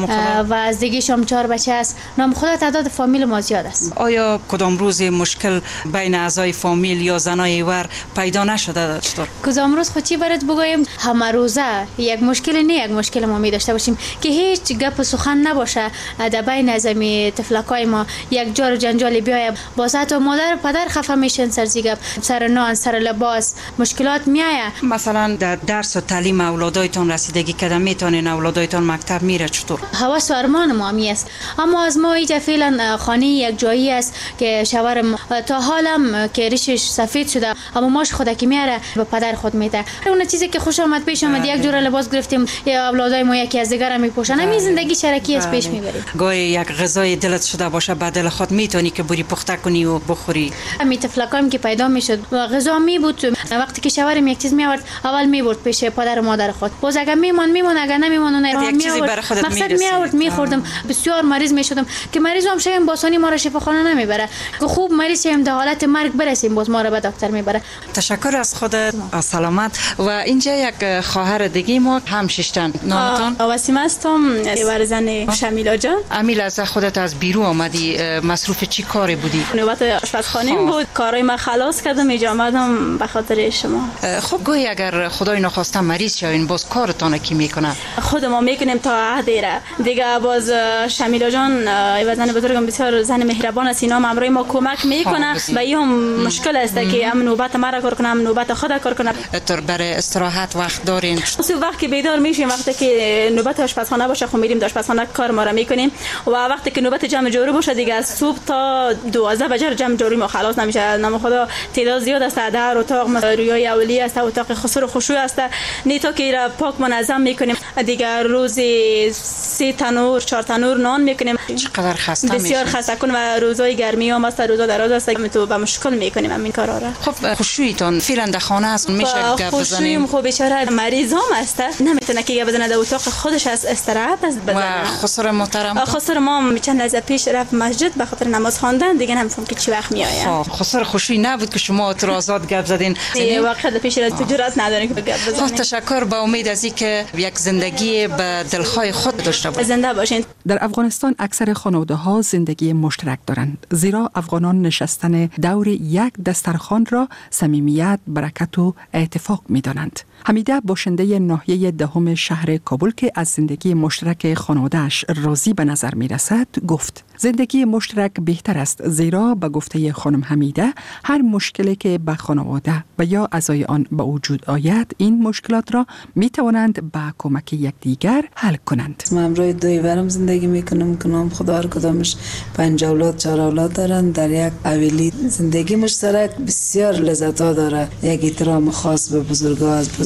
و از دیگه شام 4 بچه است. نام خدا تعداد فامیل ما زیاد است. آیا کدام روز مشکل بین اعضای فامیل یا زنای ور پیدا نشده؟ چطور؟ کدام روز خودی برات بگویم همه روزه یک مشکل ما می داشته باشیم که هیچ گپ و سخن نباشه در بین از می طفلکای ما یک جار جنجالی بیایم، باز حتی مادر و پدر خفه میشن سر زیگپ، سر نان، سر لباس مشکلات میایه. مثلا در درس و تعلیم اولادایتان رسیدگی کردن میتونین اولادایتان مکتب میره چطور؟ هواس و ارمان ما می است. اما از ما اینجا فعلا خانه یک جایی است که شوهرم تا حالم که ریشش سفید شده اما ماش خود که میاره به پدر خود میده. اون چیزی که خوش آمد پیش اومد یک جور لباس گرفتیم یا اولادای ما یکی از دیگر میپوشن. همین زندگی شرکی است پیش میبریم. گاهی یک غذای دلت شده باشه بعد دل خود میتونی که بری پخته کنی و بخوری. همین طفلکام که پیدا میشد و غذا می بود وقتی که شوهرم یک چیز میآورد اول میبرد پیش پدر و مادر خود، باز اگر میمون اگر نمیمون یک چیزی برای خودت مقصد میآورد میخوردم. بسیار مریض میشدم که مریضم شیم باسانی ما را شفاخانه نمیبره که خوب مریض شیم در حالت مرگ برسیم باز ما را به دکتر میبره. تشکر از خودت، سلامت. و اینجا یک خواهر دیگه ما هم ششتن. نامتون؟ وسیم هستم، ورزن شمیلا جان. امیل از خودت از بیرون آمدی، مصروف چی کاری بودی؟ نوبت آشپزخانه بود، کارای من خلاص کردم اینجا آمدم به خاطر شما. خب گویی اگر خدای نخواسته مریض شوین باز کارتون کی میکنه؟ خود ما میکنیم تا عهدیره دیگه. باز شمیلا جان وزن بزرگم بسیار زن مهربان است، اینا امروی ما کمک میکنه و این هم مشکل است که هم نوبت مرا کار کنم نوبت خود کار کنم. تو برای استراحت وقت دارین؟ وقتی که بیدار میشیم وقتی که نوبت آشپزخانه باشه خب میریم آشپزخانه کار ما را میکنیم و وقتی که نوبت جمع جوری باشه دیگه از صبح تا 12 بجه جمع جوری ما خلاص نمیشه. نام خدا تعداد زیاد است، در اتاق رویای اولی است، اتاق خسر و خشوع است، نیتا که را پاک منظم میکنیم دیگه. روزی 3 تنور 4 تنور نان میکنیم. چقدر خسته میشیم، بسیار خسته کن و روزای گرمی هم است، روزا دراز است تو به مشکل میکنیم همین کارا را. خب خشوعتون فعلا در خانه است میشه گپ بزنیم؟ خب بیچاره مریض هم است نمیتونه که بزنه در اتاق خودش از استراحت است بزنه. و خسر محترم خسر ما چند لحظه پیش رفت مسجد به خاطر نماز خواندن دیگه نمیفهم که چی وقت میآید. خسر خوشی نبود که شما اعتراضات گپ زدین؟ وقت پیش را جرأت ندارین که گپ بزنین. تشکر، با امید از اینکه یک زندگی به دلخواه خود داشته باشید. زنده باشین. در افغانستان اکثر خانواده‌ها زندگی مشترک دارند، زیرا افغانان نشستن دور یک دسترخوان را صمیمیت، برکت و اتفاق می‌دانند. حمیده باشنده ناحیه دهم شهر کابل که از زندگی مشترک خانواده‌اش راضی به نظر می‌رسد گفت زندگی مشترک بهتر است، زیرا به گفته خانم حمیده هر مشکلی که به خانواده و یا اعضای آن به وجود آید این مشکلات را می‌توانند با کمک یکدیگر حل کنند. من امروز 2 ورم زندگی میکنم کنم خدا هر کدامش 5 اولاد 4 اولاد دارن. در یک حویلی زندگی مشترک بسیار لذت ها داره. یک احترام خاص به بزرگا است،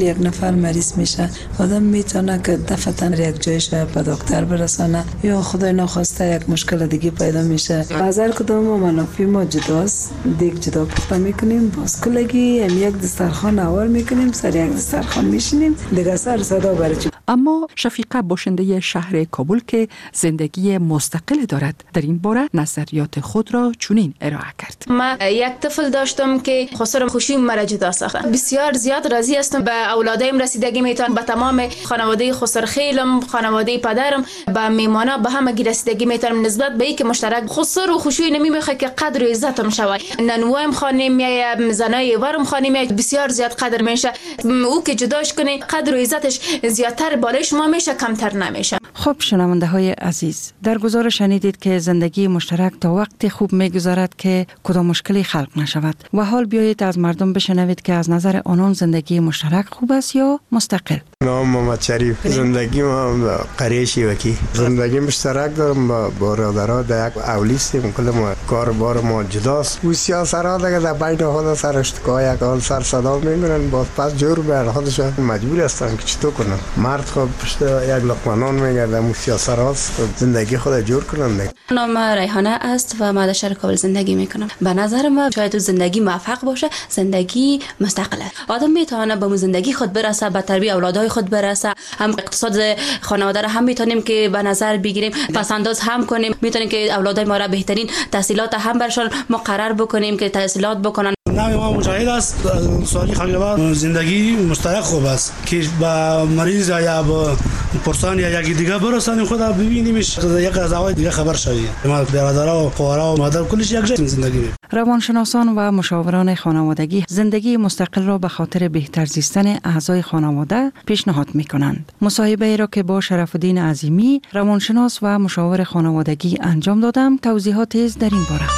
یک نفر مریض میشه آدم میتونه که دفعتاً یک جایش به دکتر برسانه یا خدای ناخواسته یک مشکل دیگه پیدا میشه. بازار کدام منافع ما جداست، دیگه جدا پخته میکنیم، باز کلگی هم یک دسترخوان اوار میکنیم، سر یک دسترخوان میشینیم دیگه سر صدا برچ. اما شفیقه باشنده شهر کابل که زندگی مستقل دارد در این باره نظریات خود را چنین ارائه کرد. من یک طفل داشتم که خسر خوشی مرا جدا ساخت. بسیار زیاد راضی هستم به اولادایم رسیدگی میتونم، به تمام خانواده خسر خیلم، خانواده پدرم، به میمانا، به همه رسیدگی میتونم نسبت به اینکه مشترک خسر و خوشی نمیخواد که قدر و عزتم شود. ننوایم خانم یا زنای ورم خانم بسیار زیاد قدر میشه. او که جداش کنه قدر و عزتش زیادتر بالای شما میشه، کمتر نمیشه. خب شنونده های عزیز، در گزارش شنیدید که زندگی مشترک تا وقت خوب میگذارد که کدام مشکلی خلق نشود و حال بیایید از مردم بشنوید که از نظر آنان زندگی مشترک خوب است یا مستقل. نام محمد شریف. زندگی ما قریشی وکی. زندگی مشترک دارم با برادرها در یک اولیستیم، کل ما کار بار ما جداست. و سیاسرها دیگه در بین خود سر اشتکای یک حال سر صدا میگیرن، باز پس جور به خودشون مجبور هستن که چطور کنن. مرد خب پشت یک لقمه نان میگرده، مو سیاسرها زندگی خود جور کنن دیگه. نام ریحانه است و من در شهر کابل زندگی میکنم. به نظر من شاید زندگی موفق باشه، زندگی مستقله. آدم میتونه به زندگی خود برسه، به تربیت اولادهای خود برسه، هم اقتصاد خانواده را هم میتونیم که به نظر بگیریم، پس انداز هم کنیم، میتونیم که اولادای ما را بهترین تحصیلات هم برشان مقرر بکنیم که تحصیلات بکنن. نام ما مجاهد است. سوالی خیلی زندگی مستقل خوب است که با مریض یا با پرسان یا یک دیگه برسانیم، خدا ببینیمش یک از اوای دیگه خبر شوی. ما برادرها و خواهرها و مادر کلش یک جای زندگی می. روانشناسان و مشاوران خانوادگی زندگی مستقل را به خاطر بهتر زیستن اعضای خانواده پیشنهاد می‌کنند. مصاحبه ای را که با شرف الدین عظیمی روانشناس و مشاور خانوادگی انجام دادم توضیحات تیز در این باره.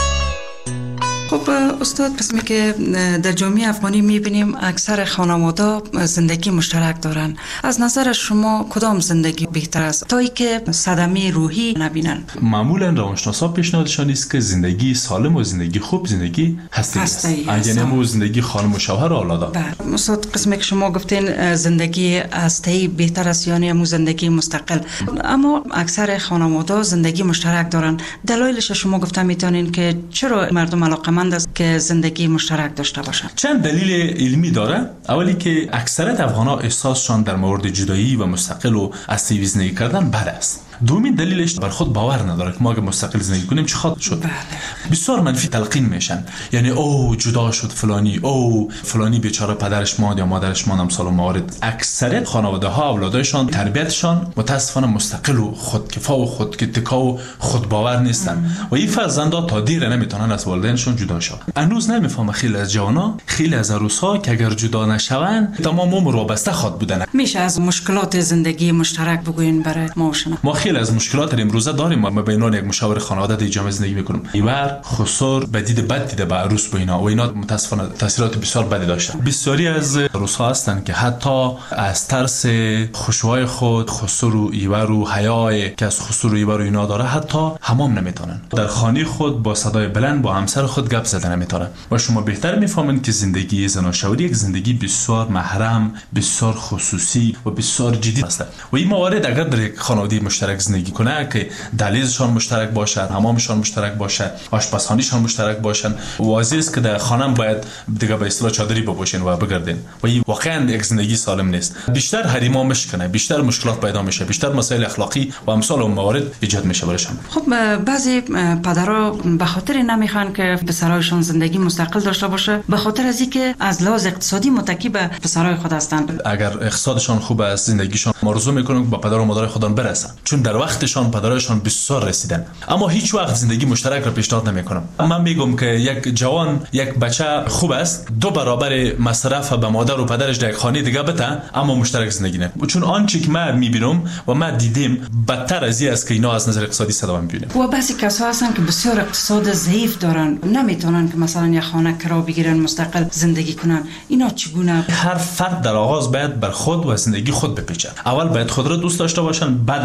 خب استاد، قسمی که در جامعه افغانی میبینیم اکثر خانواده زندگی مشترک دارن. از نظر شما کدام زندگی بهتر است تا اینکه صدمه روحی نبینن؟ معمولا روانشناسا پیشنهادشان است که زندگی سالم و زندگی خوب زندگی هستی است. یعنی مو زندگی خانم و شوهر و اولادا. بله استاد، قسمی که شما گفتین زندگی هستی بهتر است یعنی مو زندگی مستقل، اما اکثر خانواده زندگی مشترک دارن. دلایلش شما گفتن میتونین که چرا مردم علاقمند است که زندگی مشترک داشته باشند؟ چند دلیل علمی داره. اولی که اکثریت افغان‌ها احساسشان در مورد جدایی و مستقل و از تیوی زندگی کردن بد است. دومین دلیلش بر خود باور نداره که ما اگه مستقل زندگی کنیم چه خواهد شد. بسیار منفی تلقین میشن، یعنی او جدا شد فلانی، او فلانی بیچاره پدرش ماند یا مادرش ماند، امثال موارد. اکثریت خانواده ها اولادایشان تربیتشان متاسفانه مستقل و خودکفا و خودکتکا و خودباور نیستن و این فرزندا تا دیر نمیتونن از والدینشون جدا شون. هنوز نمیفهمه خیلی از جوانا، خیلی از عروسا که اگر جدا نشون تمام عمر وابسته خود بودن. میشه از مشکلات زندگی مشترک بگوین برای ما خیلی از مشکلات امروزه داریم. ما به عنوان یک مشاور خانواده در جامعه زندگی میکنیم. ایور خسر بدید بد دیده به عروس و اینا متاسفانه تاثیرات بسیار بدی داشتن. بسیاری از عروس‌ها هستن که حتی از ترس خوشوهای خود، خسر و ایور و حیای که از خسر و ایور و اینا داره، حتی حمام نمیتونن. در خانه خود با صدای بلند با همسر خود گپ زدن نمیتونن. و شما بهتر میفهمید که زندگی زناشویی یک زندگی بسیار محرم، بسیار خصوصی و بسیار جدی است. و این موارد اگر در یک خانواده مشترک زندگی کنه که دهلیزشان مشترک باشه، حمامشان مشترک باشه، آشپزخانه‌شان مشترک باشن، واضح است که در خانه باید دیگه به اصطلاح چادری بپوشین و بگردین و این واقعا یک زندگی سالم نیست. بیشتر حریما مشکنه، بیشتر مشکلات پیدا میشه، بیشتر مسائل اخلاقی و امثال اون موارد ایجاد میشه برشون. خب بعضی پدرها به خاطر نمیخوان که پسرایشون زندگی مستقل داشته باشه، به خاطر از اینکه از لحاظ اقتصادی متکی به پسرای خود هستند. اگر اقتصادشان خوب است، زندگیشان آرزو میکنن که با پدر و مادر خودشون برسن، چون در وقتشان پدرایشان بسیار رسیدن، اما هیچ وقت زندگی مشترک را پیشنهاد نمیکنم. من میگم که یک جوان، یک بچه خوب است دو برابر مصرف به مادر و پدرش در یک خانه دیگه بده، اما مشترک زندگی نه. چون آنچه که من میبینم و من دیدم بدتر از این است که اینا از نظر اقتصادی صدا میبینن. و بعضی کسا هستن که بسیار اقتصاد ضعیف دارن، نمیتونن که مثلا یک خانه کرا بگیرن مستقل زندگی کنن. اینا چگونه؟ هر فرد در آغاز باید بر خود و زندگی خود بپیچه. اول باید خود را دوست داشته باشن، بعدن همسر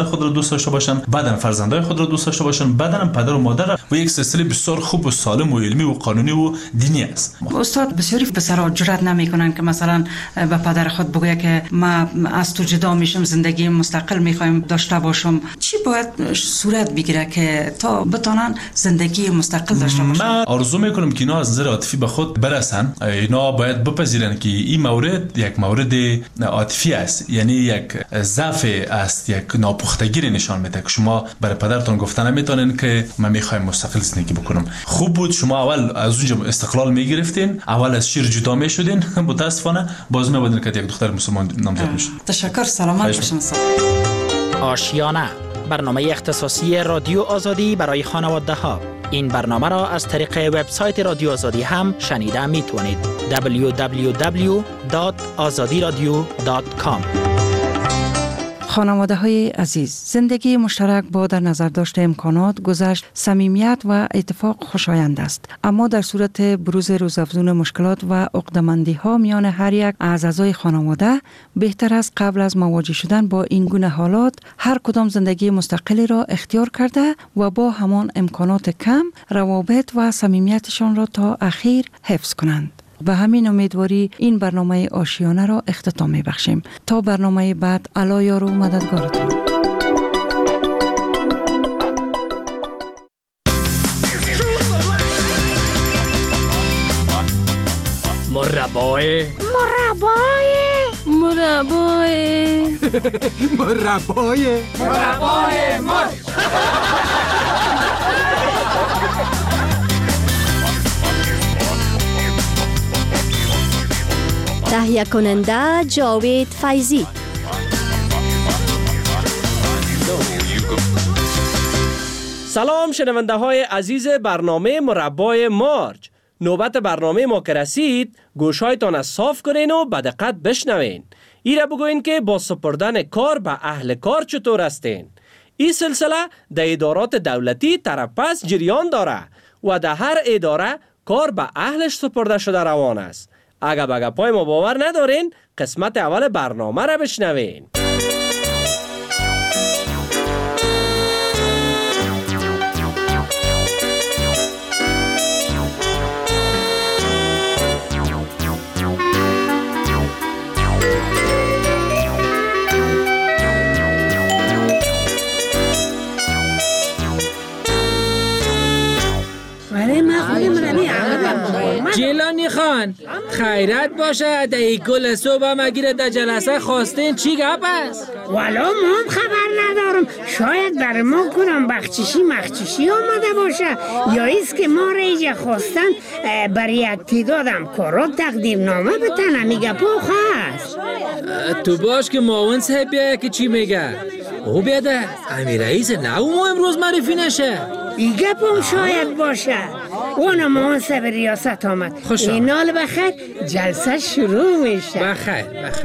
خود را دوست داشته باشن، بعدن فرزندای خود را دوست داشته باشن، بعدن پدر و مادر و یک سلسله بسیار خوب و سالم و علمی و قانونی و دینی است. استاد بسیاری پسرها جرئت نمیکنن که مثلا به پدر خود بگه که ما از تو جدا میشم، زندگی مستقل میخوایم داشته باشم. چی باید صورت بگیره که تا بتونن زندگی مستقل داشته باشن؟ من آرزو میکنم که اینا از نظر عاطفی به خود برسن. اینا باید بپذیرن که این مورد یک مورد عاطفی است، یعنی یک ضعف است، یک ناپختگی نشان میده که شما برای پدرتون گفتن نمیتونین که من میخوایم مستقل زندگی بکنم. خوب بود شما اول از اونجا استقلال میگرفتین، اول از شیر جدا میشدین، متاسفانه باز میبودین که یک دختر مسلمان نامزد میشد. تشکر، سلامت باشین. آشیانه، برنامه اختصاصی رادیو آزادی برای خانواده ها. این برنامه را از طریق وبسایت رادیو آزادی هم شنیده میتونید. www.azadiradio.com. خانواده های عزیز، زندگی مشترک با در نظر داشته امکانات، گذشت، صمیمیت و اتفاق خوشایند است، اما در صورت بروز روزافزون مشکلات و عقده‌مندی ها میان هر یک از اعضای خانواده، بهتر است قبل از مواجه شدن با این گونه حالات هر کدام زندگی مستقلی را اختیار کرده و با همان امکانات کم روابط و صمیمیتشان را تا اخیر حفظ کنند. به همین امیدواری این برنامه آشیانه را اختتام می‌بخشیم. تا برنامه بعد، الله یار و مددگارتون. مربای تهیه کننده جاوید فیضی. سلام شنونده های عزیز برنامه مربای مارج. نوبت برنامه ما که رسید، گوشایتان از صاف کنین و به دقت بشنوین. ایره بگوین که با سپردن کار به اهل کار چطور هستین. این سلسله در ادارات دولتی طرفپس جریان داره و در هر اداره کار به اهلش سپرده شده روان است. اگه به گپای ما باور ندارین، قسمت اول برنامه را بشنوین. جیلانی خان، خیرت باشه. در گل صبح مگیره در جلسه خواستین چی گپ است؟ والا ما هم خبر ندارم، شاید برای ما کنم مخچشی آمده باشه، یا ایست که ما ریجه خواستن برای یک تعدادم کارا تقدیم نامه بتنه. میگه پوخ هست. تو باش که معاون صاحب بیایه که چی میگه. او بیاده امیر رئیس نو ما امروز معرفی نشه. ایگه پوم شاید باشه. اون معاون صاحب ریاست آمد. اینال بخیر، جلسه شروع میشه. بخیر.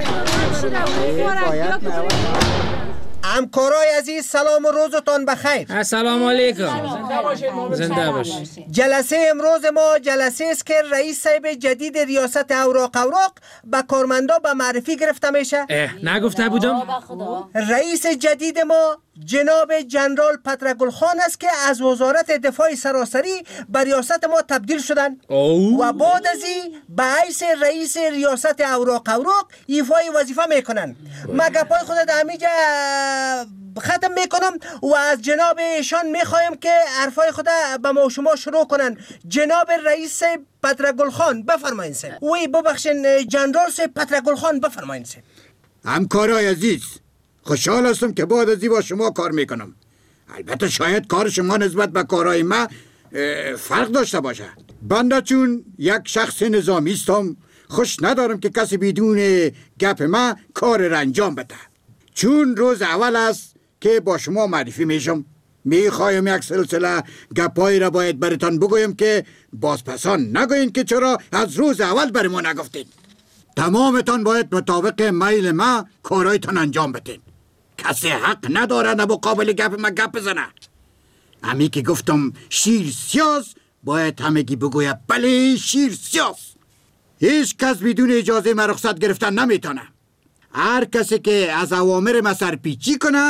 همکارای عزیز، سلام و روزتان بخیر. السلام علیکم. زنده باشید. جلسه امروز ما جلسه است که رئیس صاحب جدید ریاست اوراق به کارمندا به معرفی گرفته میشه. نگفته بودم؟ رئیس جدید ما جناب جنرال پترگل خان است که از وزارت دفاع سراسری به ریاست ما تبدیل شدن و بعد از این به حیث رئیس ریاست اوراق ایفای وظیفه میکنن. ما گپای خود همیجا ختم میکنم و از جناب ایشان میخوایم که حرفای خود به ما و شما شروع کنن. جناب رئیس پترگل خان بفرمایین سه. وی ببخشین جنرال سه پترگل خان بفرمایین سه. همکارای عزیز، خوشحال هستم که بعد از این با شما کار میکنم. البته شاید کار شما نسبت به کارهای ما فرق داشته باشه. بنده چون یک شخص نظامی هستم، خوش ندارم که کسی بدون گپ ما کار را انجام بده. چون روز اول است که با شما معرفی میشم، میخوایم یک سلسله گپایی را باید براتان بگویم که بازپسان نگوین که چرا از روز اول بر ما نگفتین. تمامتان باید مطابق میل ما کارایتان انجام بدین. کسی حق نداره نبا قابل گپ ما گپ بزنه. همی که گفتم شیر سیاس، باید همگی بگویه بله شیر سیاس. هیچ کس بدون اجازه ما رخصت گرفتن نمیتونه. هر کسی که از اوامر ما سرپیچی کنه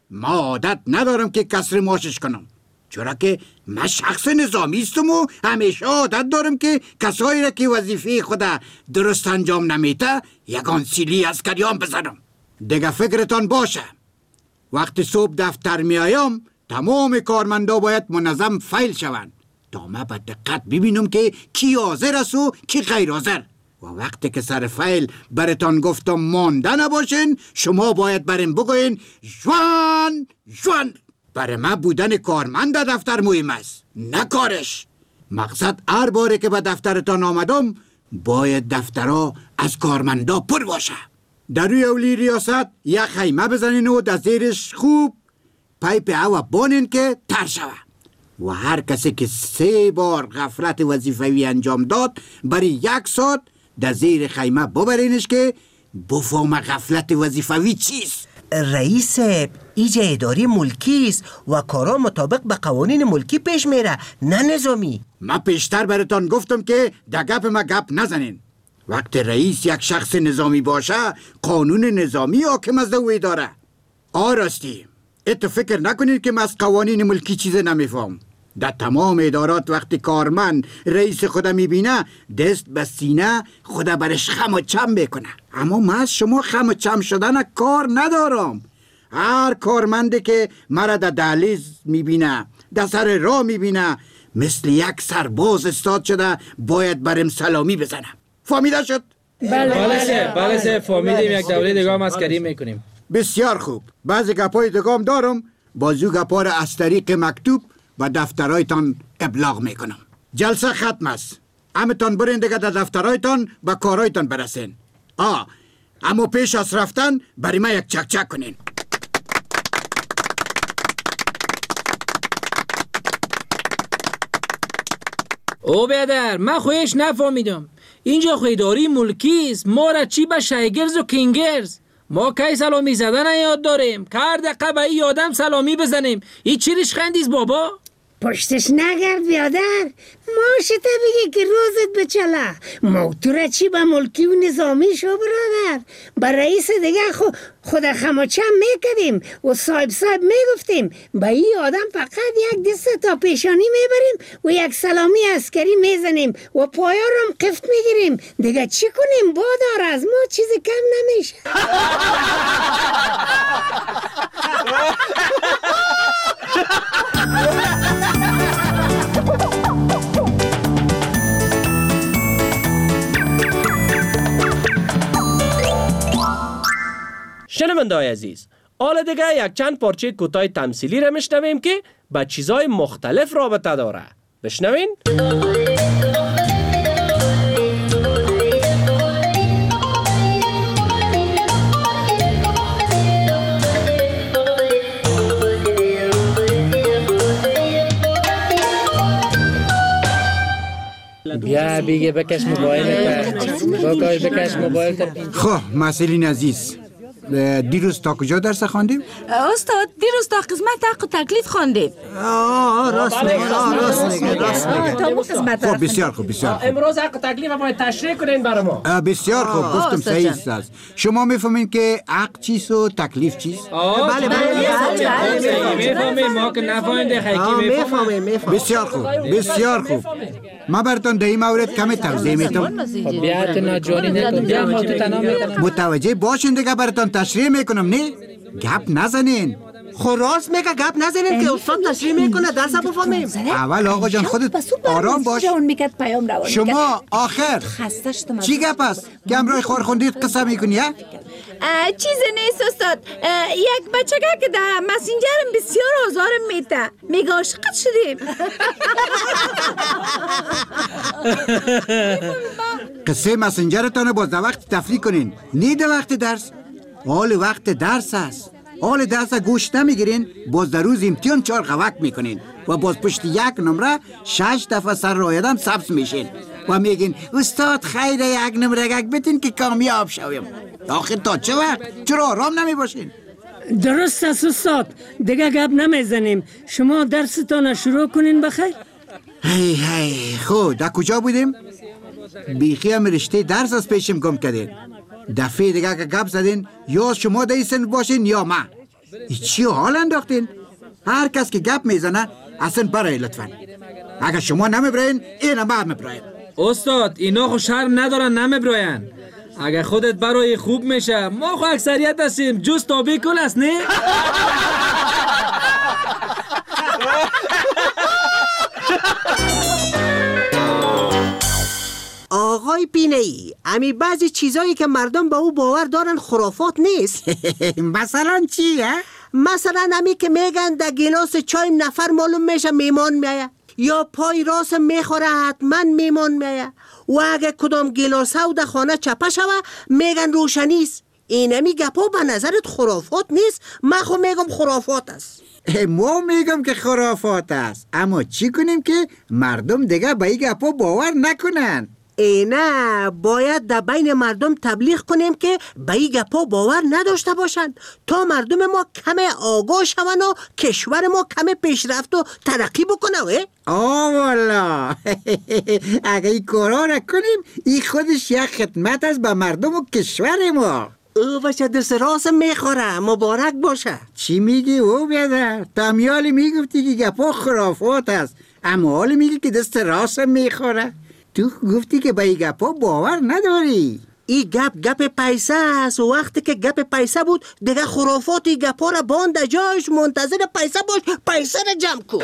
ما عادت ندارم که کسر ماشش کنم، چرا که من شخص نظامی استم و همیشه عادت دارم که کسایی را که وظیفه خود درست انجام نمیده یگان سیلی عسکریان بزنم. دیگه فکرتان باشه وقتی صبح دفتر میایم تمام کارمندا باید منظم فایل شوند تا من به دقت ببینم که کی حاضر است و کی غیر حاضر. و وقتی که سر فایل برتان گفتم مانده نباشین، شما باید بریم بگوین جوان جوان. برای من بودن کارمند دفتر مهم است، نه کارش. مقصد هر باره که به دفترتان آمدم باید دفترها از کارمندا پر باشه. در روی اولی ریاست یک خیمه بزنین و در زیرش خوب پایپ هوا بانین که تر شوه. و هر کسی که 3 بار غفلت وظیفوی انجام داد برای 1 ساعت در زیر خیمه ببرینش که بفهم غفلت وظیفوی چیست. رئیس ایجا اداری ملکی است و کارا مطابق به قوانین ملکی پیش میره، نه نظامی. من پیشتر براتان گفتم که در گپ ما گپ نزنین. وقتی رئیس یک شخص نظامی باشه قانون نظامی حاکم از او داره. راستی اتو فکر نکنید که من از قوانین ملکی چیز نمیفهم. در تمام ادارات وقتی کارمند رئیس خدا میبینه دست به سینه خدا برش خم و چم میکنه. اما من از شما خم و چم شدن کار ندارم. هر کارمنده که مرا در دهلیز میبینه، در سر راه میبینه، مثل یک سرباز استاد شده باید برم سلامی بزنم. فهمیده شد؟ بله سه فهمیدیم. یک دوره دیگه هم عسکری میکنیم. بسیار خوب. بعضی گپای دیگه هم دارم، بازو گپا را از طریق مکتوب و دفترایتان ابلاغ میکنم. جلسه ختم است. همتان برین دیگه در دفترایتان و کارایتان برسین. اما پیش از رفتن برای من یک چک چک کنین. او بیادر من خویش نفهمیدم. اینجا خیداری ملکی است، ما را چی به شایگرز و کینگرز؟ ما کی سلامی زدن یاد داریم؟ کار دقیقه به این آدم سلامی بزنیم. این چی ریشخندیست بابا؟ پشتش نگرد بیادر، ماشته بگی که روزت بچله. ما تو را چی به ملکی و نظامی شو برادر؟ با رئیس دیگه خود خماچم میکدیم و صاحب میگفتیم به این آدم فقط یک دست تا پیشانی میبریم و یک سلامی عسکری میزنیم و پایارم قفت میگیریم. دیگه چی کنیم بادار؟ از ما چیزی کم نمیشه. شنونده‌های عزیز، حالا دیگه یک چند پارچه کوتاه تمثیلی را میشنویم که با چیزهای مختلف رابطه داره. بشنوین؟ بیا بیگه بکش موبایل بکش موبایل. خب مسئولین عزیز، دیروز تا کجا درس خواندیم؟ استاد دیروز تا قسمت حق و تکلیف خواندیم. راست میگه. خب بسیار خوب. امروز حق و تکلیف باید تشریح کنین برای ما. بسیار خوب گفتم صحیح است. شما میفهمین که حق چیست و تکلیف چیست؟ بله میفهمیم. ما که نفهمیده خیلی میفهمیم. بسیار خوب. ما براتون در این مورد کمی توضیح میدم. بیا تو ناجوری نکن. بیا ما تو تنها میکنم. متوجه باشین دیگه براتون تشریح میکنم. نه گپ نزنین. راست میگه گپ نزنین که استاد تشریح میکنه درس بفهمیم. اول آقا جان خودت آرام باش. شما آخر چی گپ است که امروز خور خوندید قصه میکنی؟ چیز نیست استاد. یک بچه که در مسنجرم بسیار آزارم میده. میگه عاشقت شدیم. قصه مسنجرتان باز در وقت تفریح کنین، نه در وقت درس. حال وقت درس است. حال درس گوش نمیگیرین، باز در روز امتحان 4 غوک میکنین و باز پشت یک نمره 6 دفعه سر رایدم ثبت میشین و میگین استاد خیر یک نمره گک بتین که کامیاب شویم. آخر تا چه وقت؟ چرا آرام نمی باشین؟ درست است استاد، دیگه گپ نمیزنیم. شما درستان شروع کنین بخیر. هی خود در کجا بودیم؟ بیخی هم رشته درس از پیشم گم کردین. دفعه دیگه که گپ زدین یا شما در این سن باشین یا من. چی حال انداختین؟ هر کس که گپ میزنه اصلا برای لطفا. اگر شما نمیبراین اینا ما میبراین. استاد اینا خو شرم ندارن نمیبراین. اگر خودت برای خوب میشه ما خو اکثریت هستیم، جز تابع کل است نه؟ آقای بینایی، امی بعضی چیزایی که مردم به او باور دارن خرافات نیست. مثلا چیه؟ مثلا امی که میگن در گلاس چای نفر معلوم میشه میمان میایه، یا پای راست میخوره حتما میمان میایه، و اگه کدام گلاس ها در خانه چپه شوه میگن روشنیست. اینمی گپا به نظرت خرافات نیست؟ من خو میگم خرافات است. ما میگم که خرافات است، اما چی کنیم که مردم دیگه به این گپا باور نکنن؟ نه، باید در بین مردم تبلیغ کنیم که به این گپا باور نداشته باشند تا مردم ما کم آگاه شون و کشور ما کم پیشرفت و ترقی بکنه. والا اگه این کارا را کنیم این خودش یک خدمت است به مردم و کشور ما. او بچه دست راست میخوره، مبارک باشه. چی میگی او بیادر؟ تامیالی میگفتی که گپا خرافات است، اما حالی میگی که دست راست میخوره. تو گفتی که به این گپا باور نداری. این گپ پیسه است، و وقتی که گپ پیسه بود دیگه خرافات این گپا را باند جایش، منتظر پیسه باش، پیسه را جمع کن.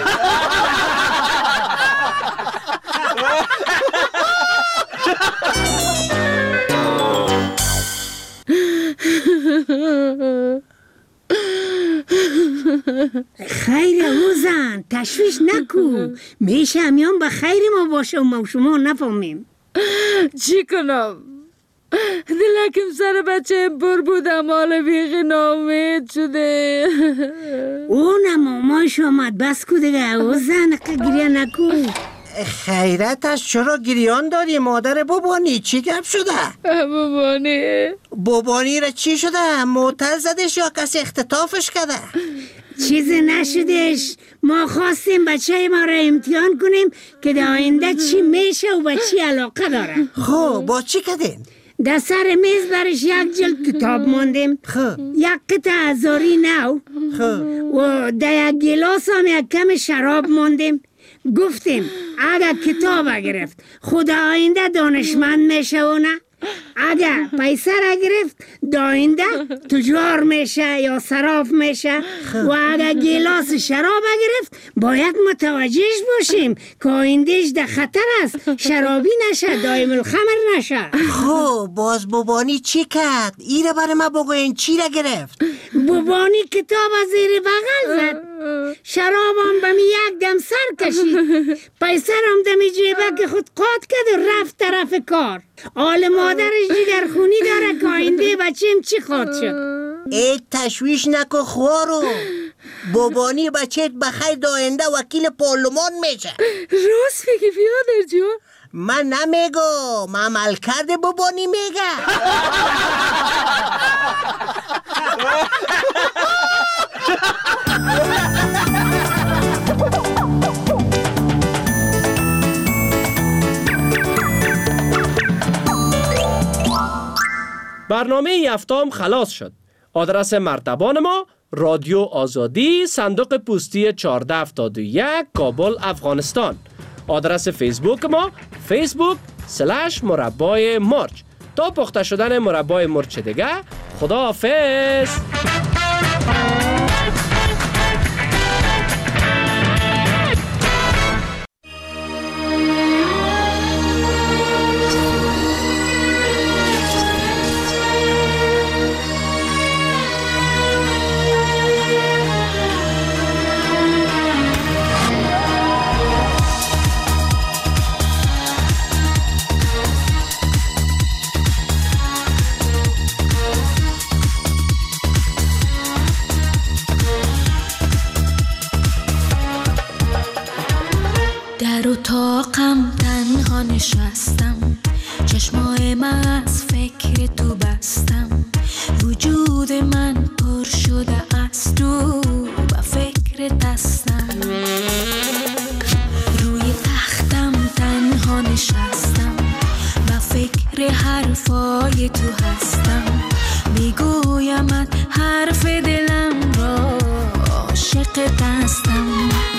خیر اوزن، تشویش نکو. میشه همیان به خیر ما باشه و ما شما نفهمیم. چی کنم؟ دلکم سر بچه بر بودم، حال بیغی نامید شده. اونم آمایش آمد، بس کو دیگه اوزن، گریه نکو. خیرت از چرا گریان داری مادر بابانی؟ چی گپ شده؟ بابانی را چی شده؟ موتل زدش یا کسی اختطافش کرده؟ چیزی نشدش، ما خواستیم بچه ما را امتحان کنیم که در آینده چی میشه و به چی علاقه داره. خب با چی کردین؟ در سر میز برش یک جلد کتاب ماندیم، یک قطعه ازاری نو، و در یک گلاس هم یک کم شراب ماندیم. گفتیم اگر کتاب گرفت خود آینده دانشمند میشه و نه، اگر پیسه را گرفت آینده تجار میشه یا صراف میشه، و اگر گلاس شراب گرفت باید متوجهش باشیم که آیندهش در خطر است، شرابی نشه، دائم الخمر نشه. خب باز بابانی چی کرد؟ ایره برای ما بگوین چی را گرفت؟ بابانی کتاب از زیر بغل زد، شراب هم بمی یک دم سر کشید، پیسر هم دمی جیبه که خود قاد کرد و رفت طرف کار. آل مادرش جگرخونی داره که آینده بچیم چی خواهد شد. ای تشویش نکن خوارو، بابانی بچهت بخیر آینده وکیل پارلمان میشه. راست میگی بیادر جون؟ من نمیگم، عمل کرده بابانی میگه. برنامه هفتم خلاص شد. آدرس مرتبان ما رادیو آزادی، صندوق پستی 1471 کابل افغانستان. آدرس فیسبوک ما facebook/مربای مرچ. تا پخته شدن مربای مرچ دیگه، خدا حافظ. در اتاقم تنها نشستم، چشمای من از فکر تو بستم، وجود من پر شده از تو و فکر دستم. روی تختم تنها نشستم و فکر حرفای تو هستم، میگویمت حرف دلم را عاشقت هستم.